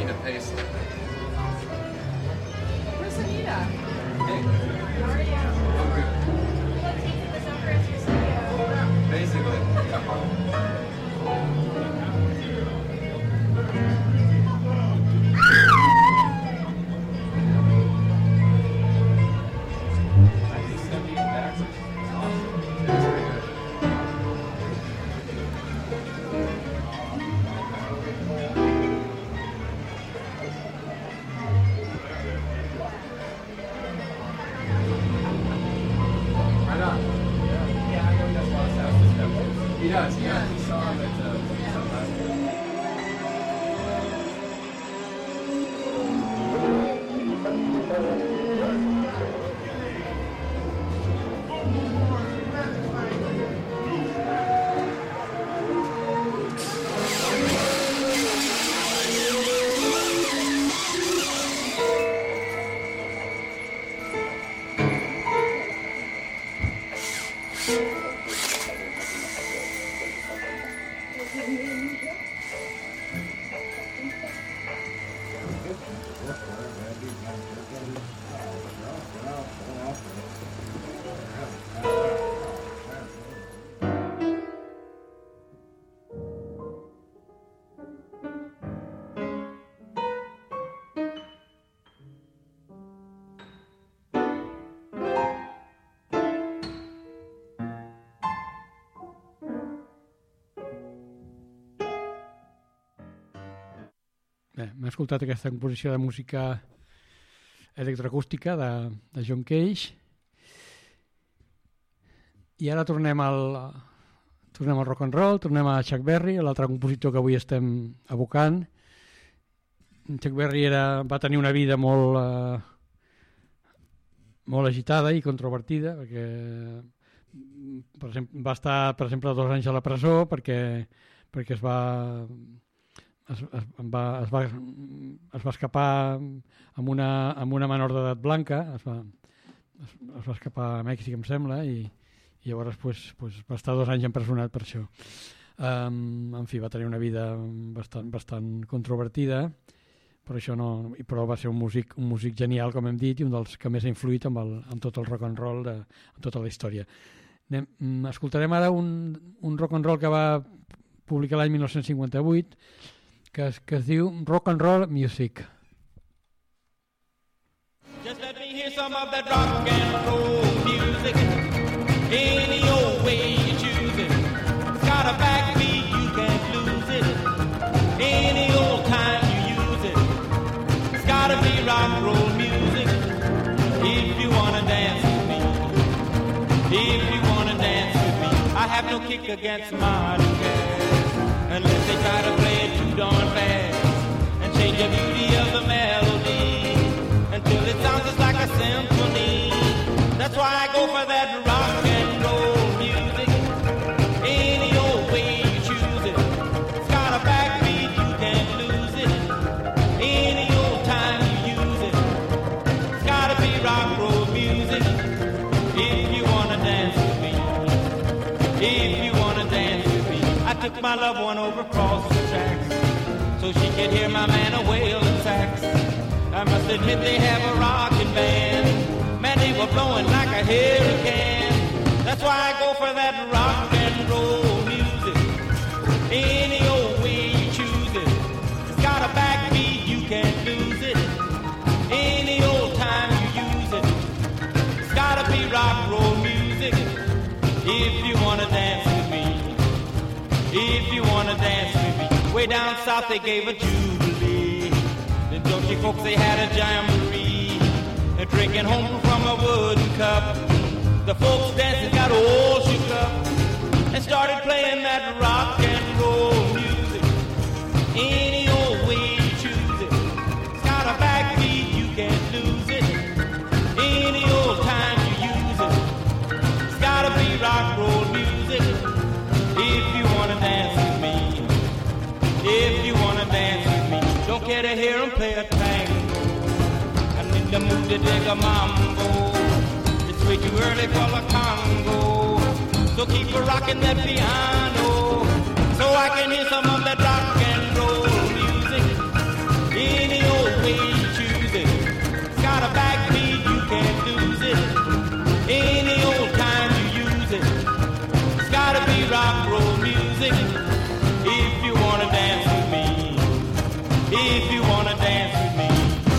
M'he escoltat aquesta composició de música electroacústica de John Cage i ara tornem al rock and roll, tornem a Chuck Berry, l'altre compositor que avui estem evocant. Chuck Berry va tenir una vida molt agitada i controvertida, perquè per exemple, va estar, per exemple, 2 anys a la presó perquè es va escapar amb una menor d'edat blanca, es va escapar a Mèxic, em sembla, i llavors va estar 2 anys empresonat per això. En fi, va tenir una vida bastant controvertida, però va ser un músic genial, com hem dit, i un dels que més ha influït amb tot el rock and roll en tota la història. Escoltarem ara un rock and roll que va publicar l'any 1958 que es diu Rock and Roll Music. Just let me hear some of that rock and roll music. Any old way you choose it. It's got a backbeat, you can't lose it. Any old time you use it. It's gotta be rock and roll music. If you wanna dance with me. If you wanna dance with me. I have no kick against modern jazz. Unless they try to play it too darn fast and change the beauty of the melody until it sounds just like a symphony. That's why I go for that rock and roll music. Any old way you choose it. It's got a backbeat, you can't lose it. Any old time you use it. It's gotta be rock and roll music. If you wanna dance with me. If you wanna dance with me. I took my loved one over across the tracks so she could hear my man a wailing sax. I must admit they have a rockin' band. Man, they were blowing like a hurricane. That's why I go for that rock and roll music. Any old way you choose it. It's got a backbeat, you can't lose it. Any old time you use it. It's gotta be rock and roll music. If you wanna dance with me. If you wanna dance with me. Way down south they gave a jubilee. The Dutchy folks they had a jamboree. They're drinking home from a wooden cup. The folks dancing got all shook up and started playing that rock and roll music. Any old way you choose it. It's got a backbeat, you can't lose it. Any old time you use it. It's gotta be rock and roll music. If you wanna dance with me. If you wanna dance with me. Don't care to hear them play a tango. I need the mood to dig a mambo. It's way too early for the Congo. So keep rocking that piano so I can hear some of that rock and roll music. Any old way you choose it. It's got a backbeat, you can't lose it. Any old time you use it. It's gotta be rock and roll music. If you wanna dance with me. If you wanna dance with me.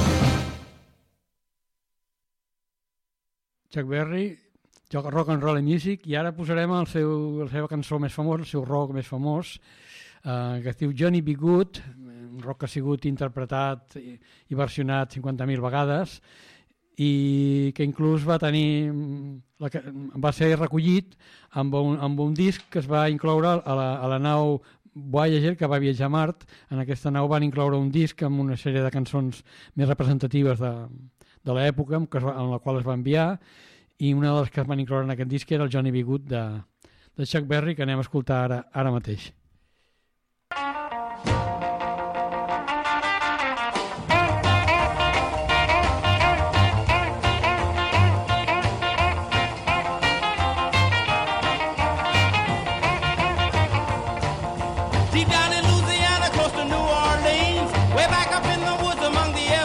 Chuck Berry, Rock and Roll Music, i ara posarem la seva cançó més famosa, el seu rock més famós, que es diu Johnny B. Good, un rock que ha sigut interpretat i versionat 50.000 vegades i que inclús va ser recollit amb un disc que es va incloure a la nau Voyager, que va viatjar a Mart. En aquesta nau van incloure un disc amb una sèrie de cançons més representatives de l'època en la qual es va enviar, i una de les que es van incloure en aquest disc era el Johnny B. Good de Chuck Berry, que anem a escoltar ara mateix. Deep down in Louisiana, close to New Orleans, way back up in the woods among the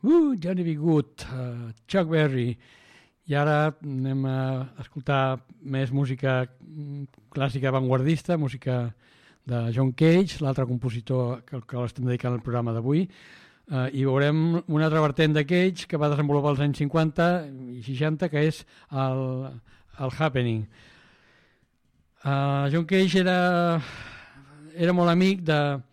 Johnny B. Good, Chuck Berry. I ara anem a escoltar més música clàssica avantguardista, música de John Cage, l'altre compositor que l'estem dedicant al programa d'avui. I veurem una altra vertent de Cage que va desenvolupar als anys 50 i 60, que és el happening. John Cage era molt amic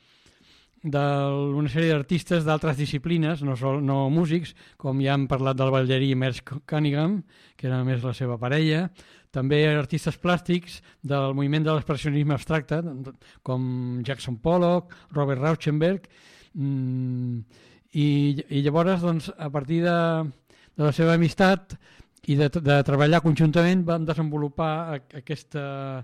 d'una sèrie d'artistes d'altres disciplines, no músics, com ja hem parlat del ballarí Merce Cunningham, que era més la seva parella, també artistes plàstics del moviment de l'expressionisme abstracte, com Jackson Pollock, Robert Rauschenberg, i llavors, doncs, a partir de la seva amistat i de treballar conjuntament, vam desenvolupar aquesta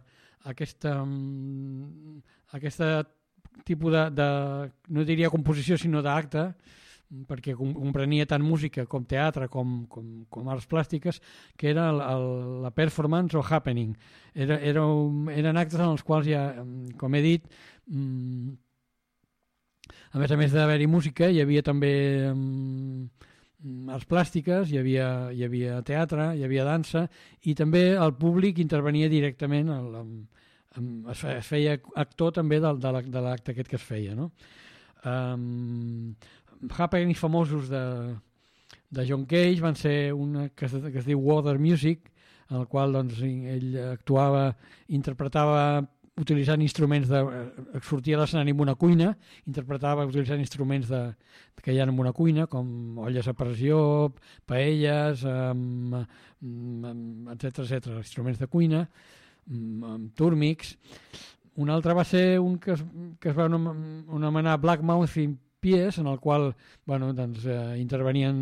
tipus de, no diria composició, sinó d'acte, perquè comprenia tant música com teatre com arts plàstiques, que era la performance o happening. Eren actes en els quals ja, com he dit, a més d'haver-hi música, hi havia també arts plàstiques, hi havia teatre, hi havia dansa, i també el públic intervenia directament es feia actor també de l'acte aquest que es feia, no? Happenings famosos de John Cage van ser una que es diu Water Music, en el qual doncs, ell actuava, interpretava utilitzant instruments sortia de l'escenari en una cuina, interpretava utilitzant instruments que hi ha en una cuina, com olles a pressió, paelles, etc., instruments de cuina, túrmics. Un altre va ser un que es va anomenar Black Mountain Pies, en el qual intervenien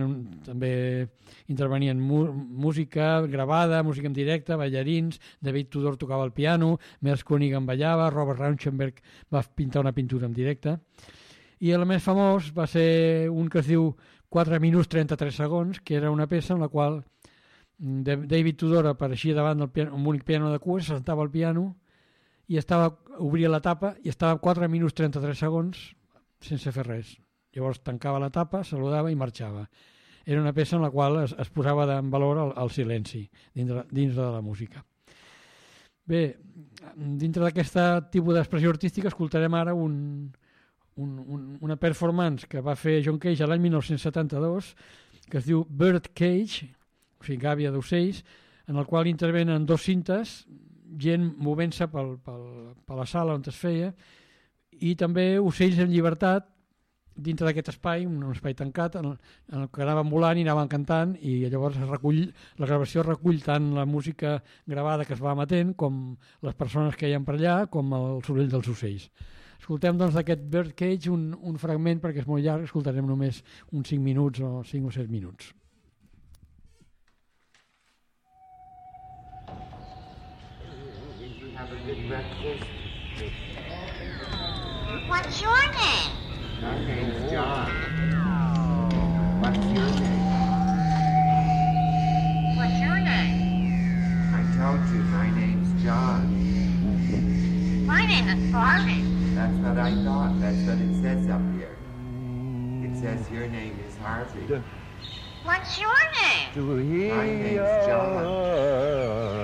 música gravada, música en directe, ballarins, David Tudor tocava el piano, Merce Cunningham ballava, Robert Rauschenberg va pintar una pintura en directe. I el més famós va ser un que es diu 4 minuts 33 segons, que era una peça en la qual David Tudor apareixia davant del piano, un únic piano de cua, se sentava al piano i obria la tapa i estava 4 minuts 33 segons sense fer res. Llavors tancava la tapa, saludava i marxava. Era una peça en la qual es posava en valor el silenci dins de la música. Bé, dintre d'aquest tipus d'expressió artística escoltarem ara una performance que va fer John Cage l'any 1972, que es diu Bird Cage, o sigui, gàbia d'ocells, en el qual intervenen 2 cintes, gent movent-se per la sala on es feia, i també ocells en llibertat dintre d'aquest espai, un espai tancat, en el que anaven volant i anaven cantant, i llavors la gravació recull tant la música gravada que es va emetent, com les persones que hi ha per allà, com el soroll dels ocells. Escoltem doncs d'aquest Bird Cage un fragment, perquè és molt llarg, escoltarem només uns 5 minuts o 5 o 7 minuts. What's your name? My name's John. What's your name? What's your name? I told you, my name's John. My name is Barbie. That's what I thought. That's what it says up here. It says your name is Harvey. What's your name? My name's John.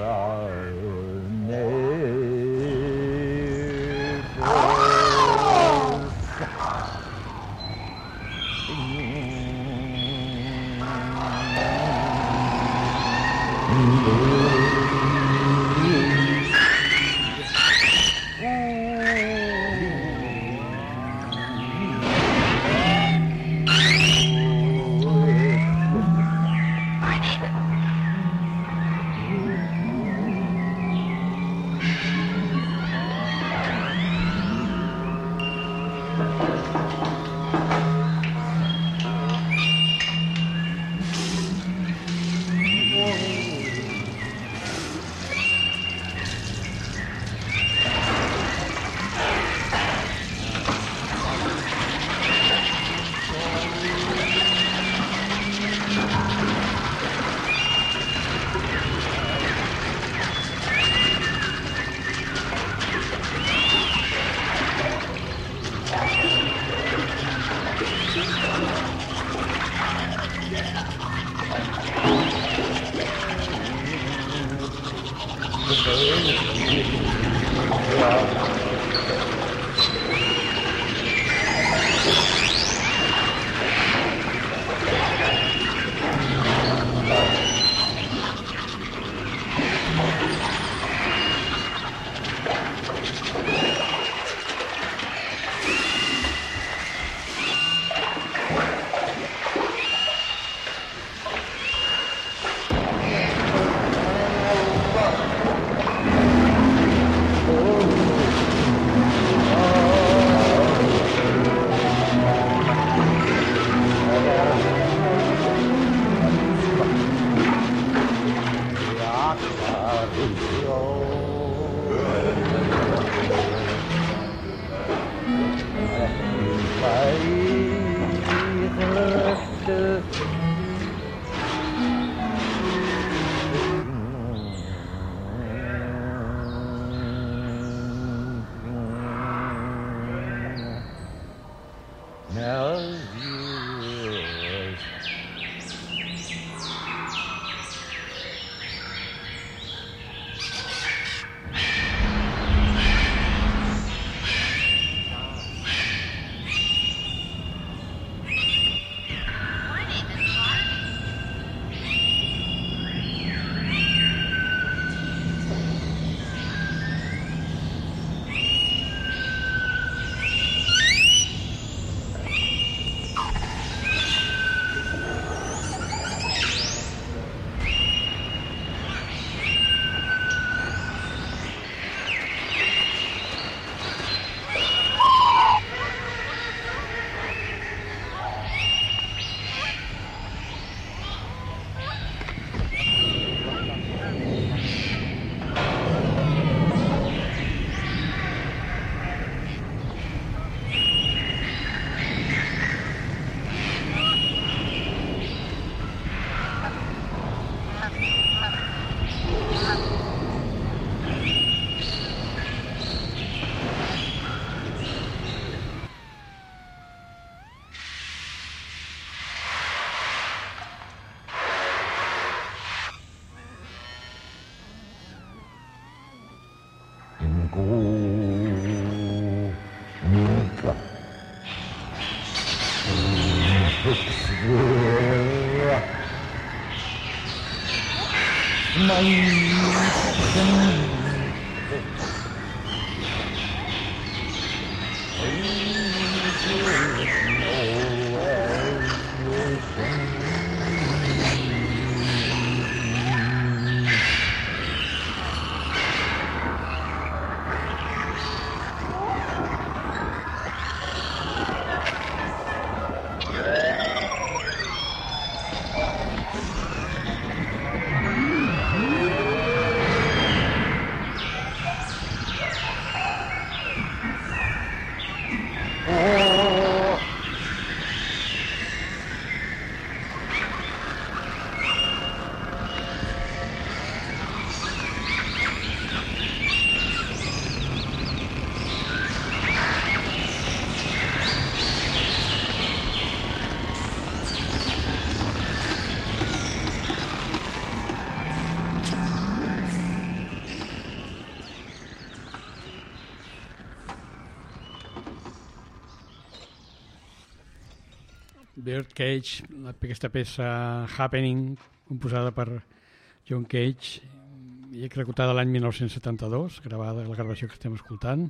Birdcage, aquesta peça Happening, composada per John Cage i executada l'any 1972, gravada la gravació que estem escoltant.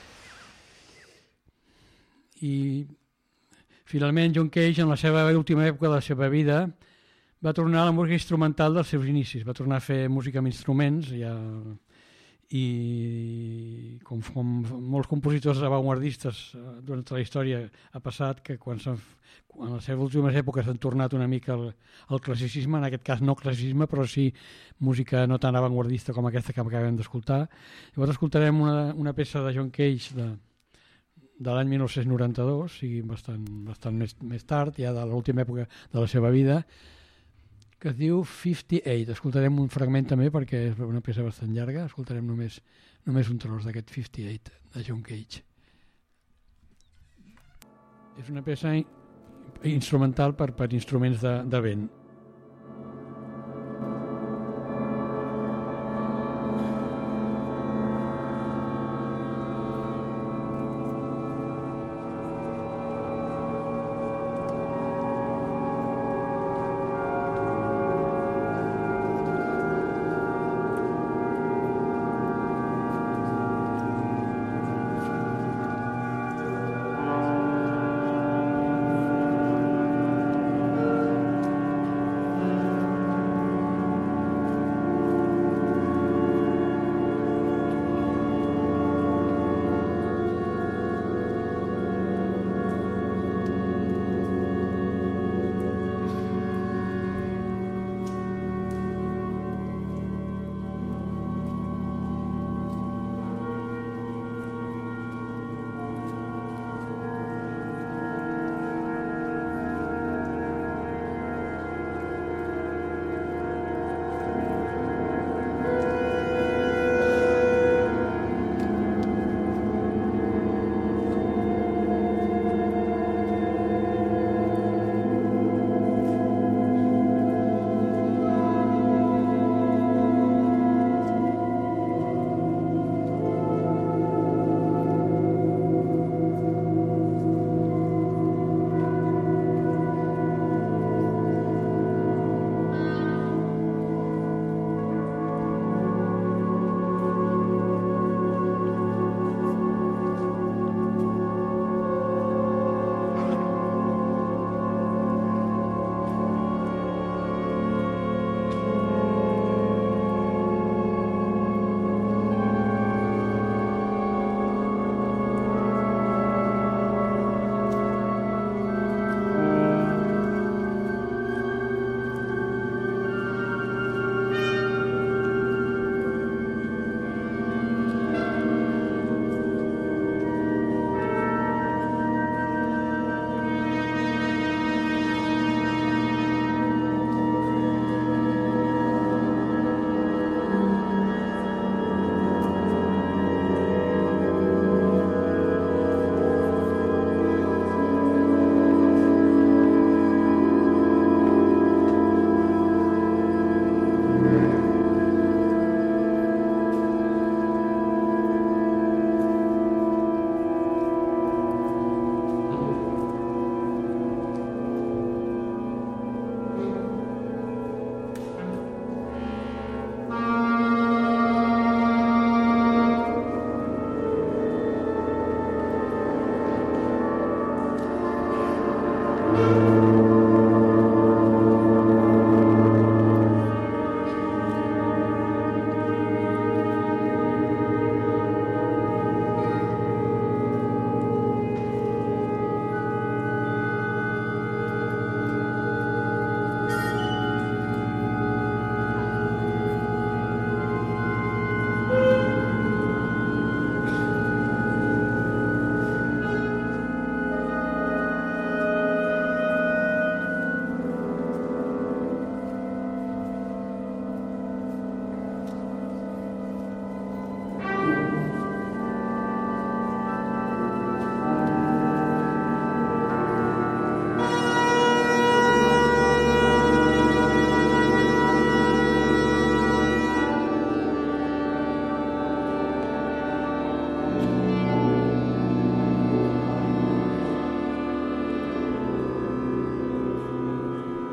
I finalment John Cage, en la seva última època de la seva vida, va tornar a la música instrumental dels seus inicis, va tornar a fer música amb instruments i com molts compositors avantguardistes durant la història ha passat que quan en les seves últimes èpoques han tornat una mica al classicisme, en aquest cas no classicisme però sí música no tan avantguardista com aquesta que acabem d'escoltar. Llavors escoltarem una peça de John Cage de l'any 1992, o sigui bastant més tard, ja de l'última època de la seva vida, que es diu 58. Escoltarem un fragment també perquè és una peça bastant llarga, escoltarem només un tros d'aquest 58 de John Cage. És una peça instrumental per instruments de vent.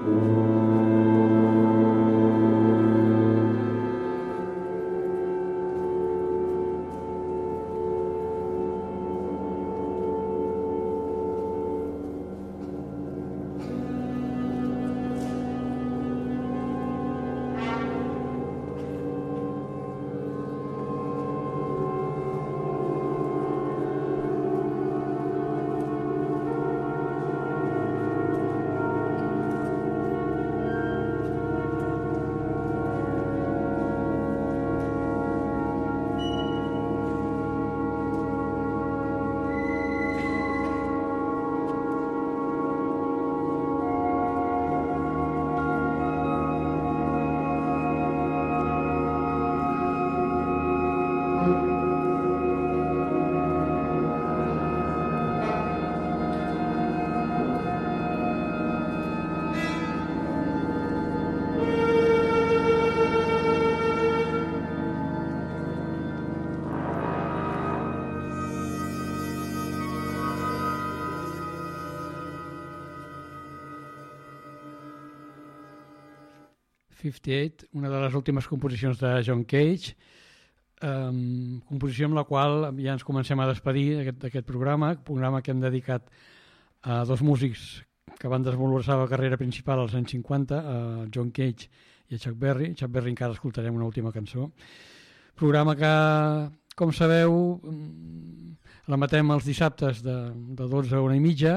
58, una de les últimes composicions de John Cage, composició amb la qual ja ens comencem a despedir d'aquest programa que hem dedicat a dos músics que van desenvolupar la carrera principal als anys 50, a John Cage i a Chuck Berry. Chuck Berry encara escoltarem una última cançó. Programa que, com sabeu, l'emetem els dissabtes de 12 a 1:30.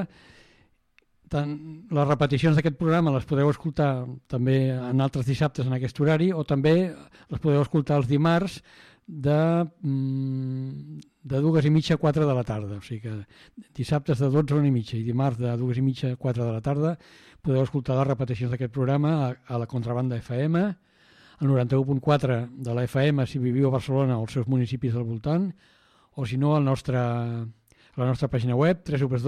Les repeticions d'aquest programa les podeu escoltar també en altres dissabtes en aquest horari, o també les podeu escoltar els dimarts de 2:30 a 4 de la tarda. O sigui que dissabtes de 12 a 1:30 i dimarts de 2:30 a 4 de la tarda podeu escoltar les repeticions d'aquest programa a la Contrabanda FM, al 91.4 de la FM si viviu a Barcelona o als seus municipis al voltant, o si no a la nostra pàgina web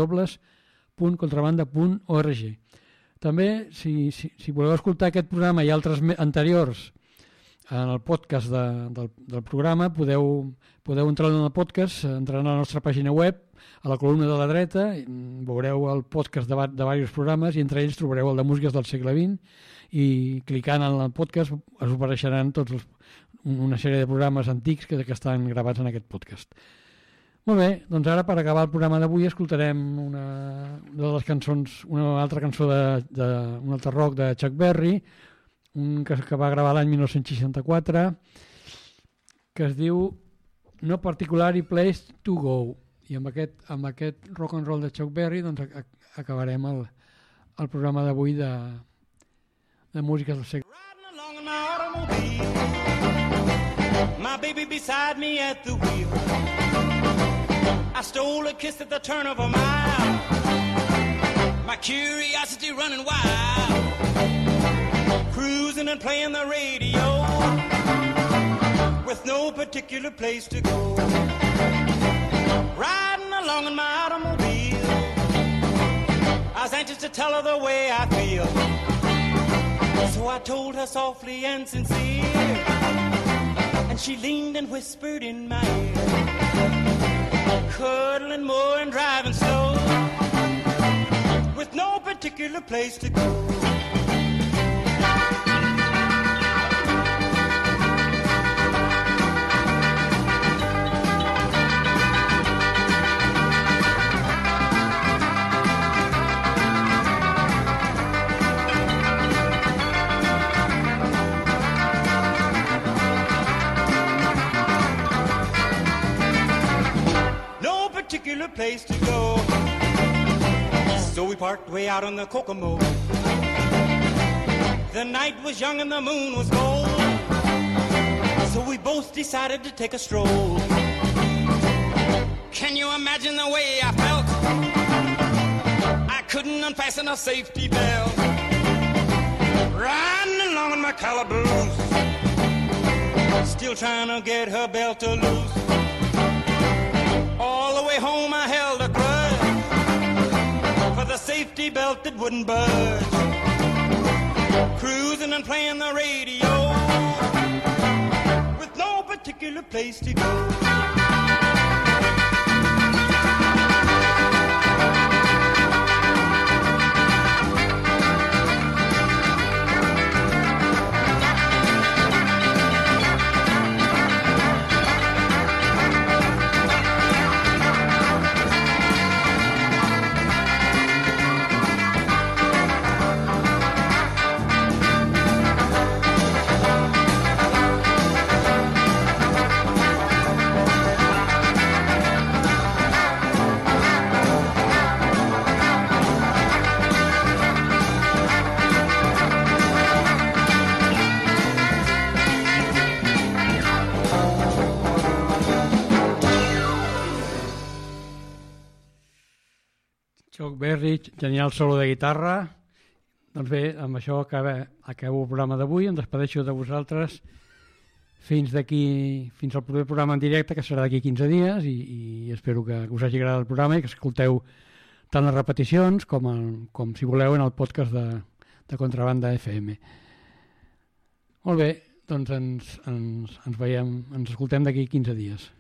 www.contrabanda.org. També, si voleu escoltar aquest programa i altres anteriors en el podcast del programa, podeu entrar en el podcast, entrant a la nostra pàgina web, a la columna de la dreta, veureu el podcast de diversos programes i entre ells trobareu el de Músiques del segle XX i clicant en el podcast us apareixeran una sèrie de programes antics que estan gravats en aquest podcast. Molt bé, doncs ara per acabar el programa d'avui escoltarem una de les cançons, una altra cançó un altre rock de Chuck Berry, que va gravar l'any 1964, que es diu No Particular Place to Go. I amb aquest rock and roll de Chuck Berry doncs acabarem el programa d'avui de música del segle. Riding along in my automobile, my baby beside me at the wheel. I stole a kiss at the turn of a mile, my curiosity running wild, cruising and playing the radio, with no particular place to go. Riding along in my automobile, I was anxious to tell her the way I feel, so I told her softly and sincere, and she leaned and whispered in my ear, cuddling more and driving slow, with no particular place to go. Particular place to go. So we parked way out on the Kokomo. The night was young and the moon was gold, so we both decided to take a stroll. Can you imagine the way I felt? I couldn't unfasten a safety belt, riding along in my calaboose, still trying to get her belt to loose. All the way home I held a grudge for the safety belt that wouldn't budge, cruising and playing the radio with no particular place to go. Rich, genial solo de guitarra. Doncs bé, amb això acabo el programa d'avui, em despedeixo de vosaltres fins al proper programa en directe, que serà d'aquí 15 dies, i espero que us hagi agradat el programa i que escolteu tant les repeticions com si voleu en el podcast de Contrabanda FM. Molt bé, doncs ens escoltem d'aquí 15 dies.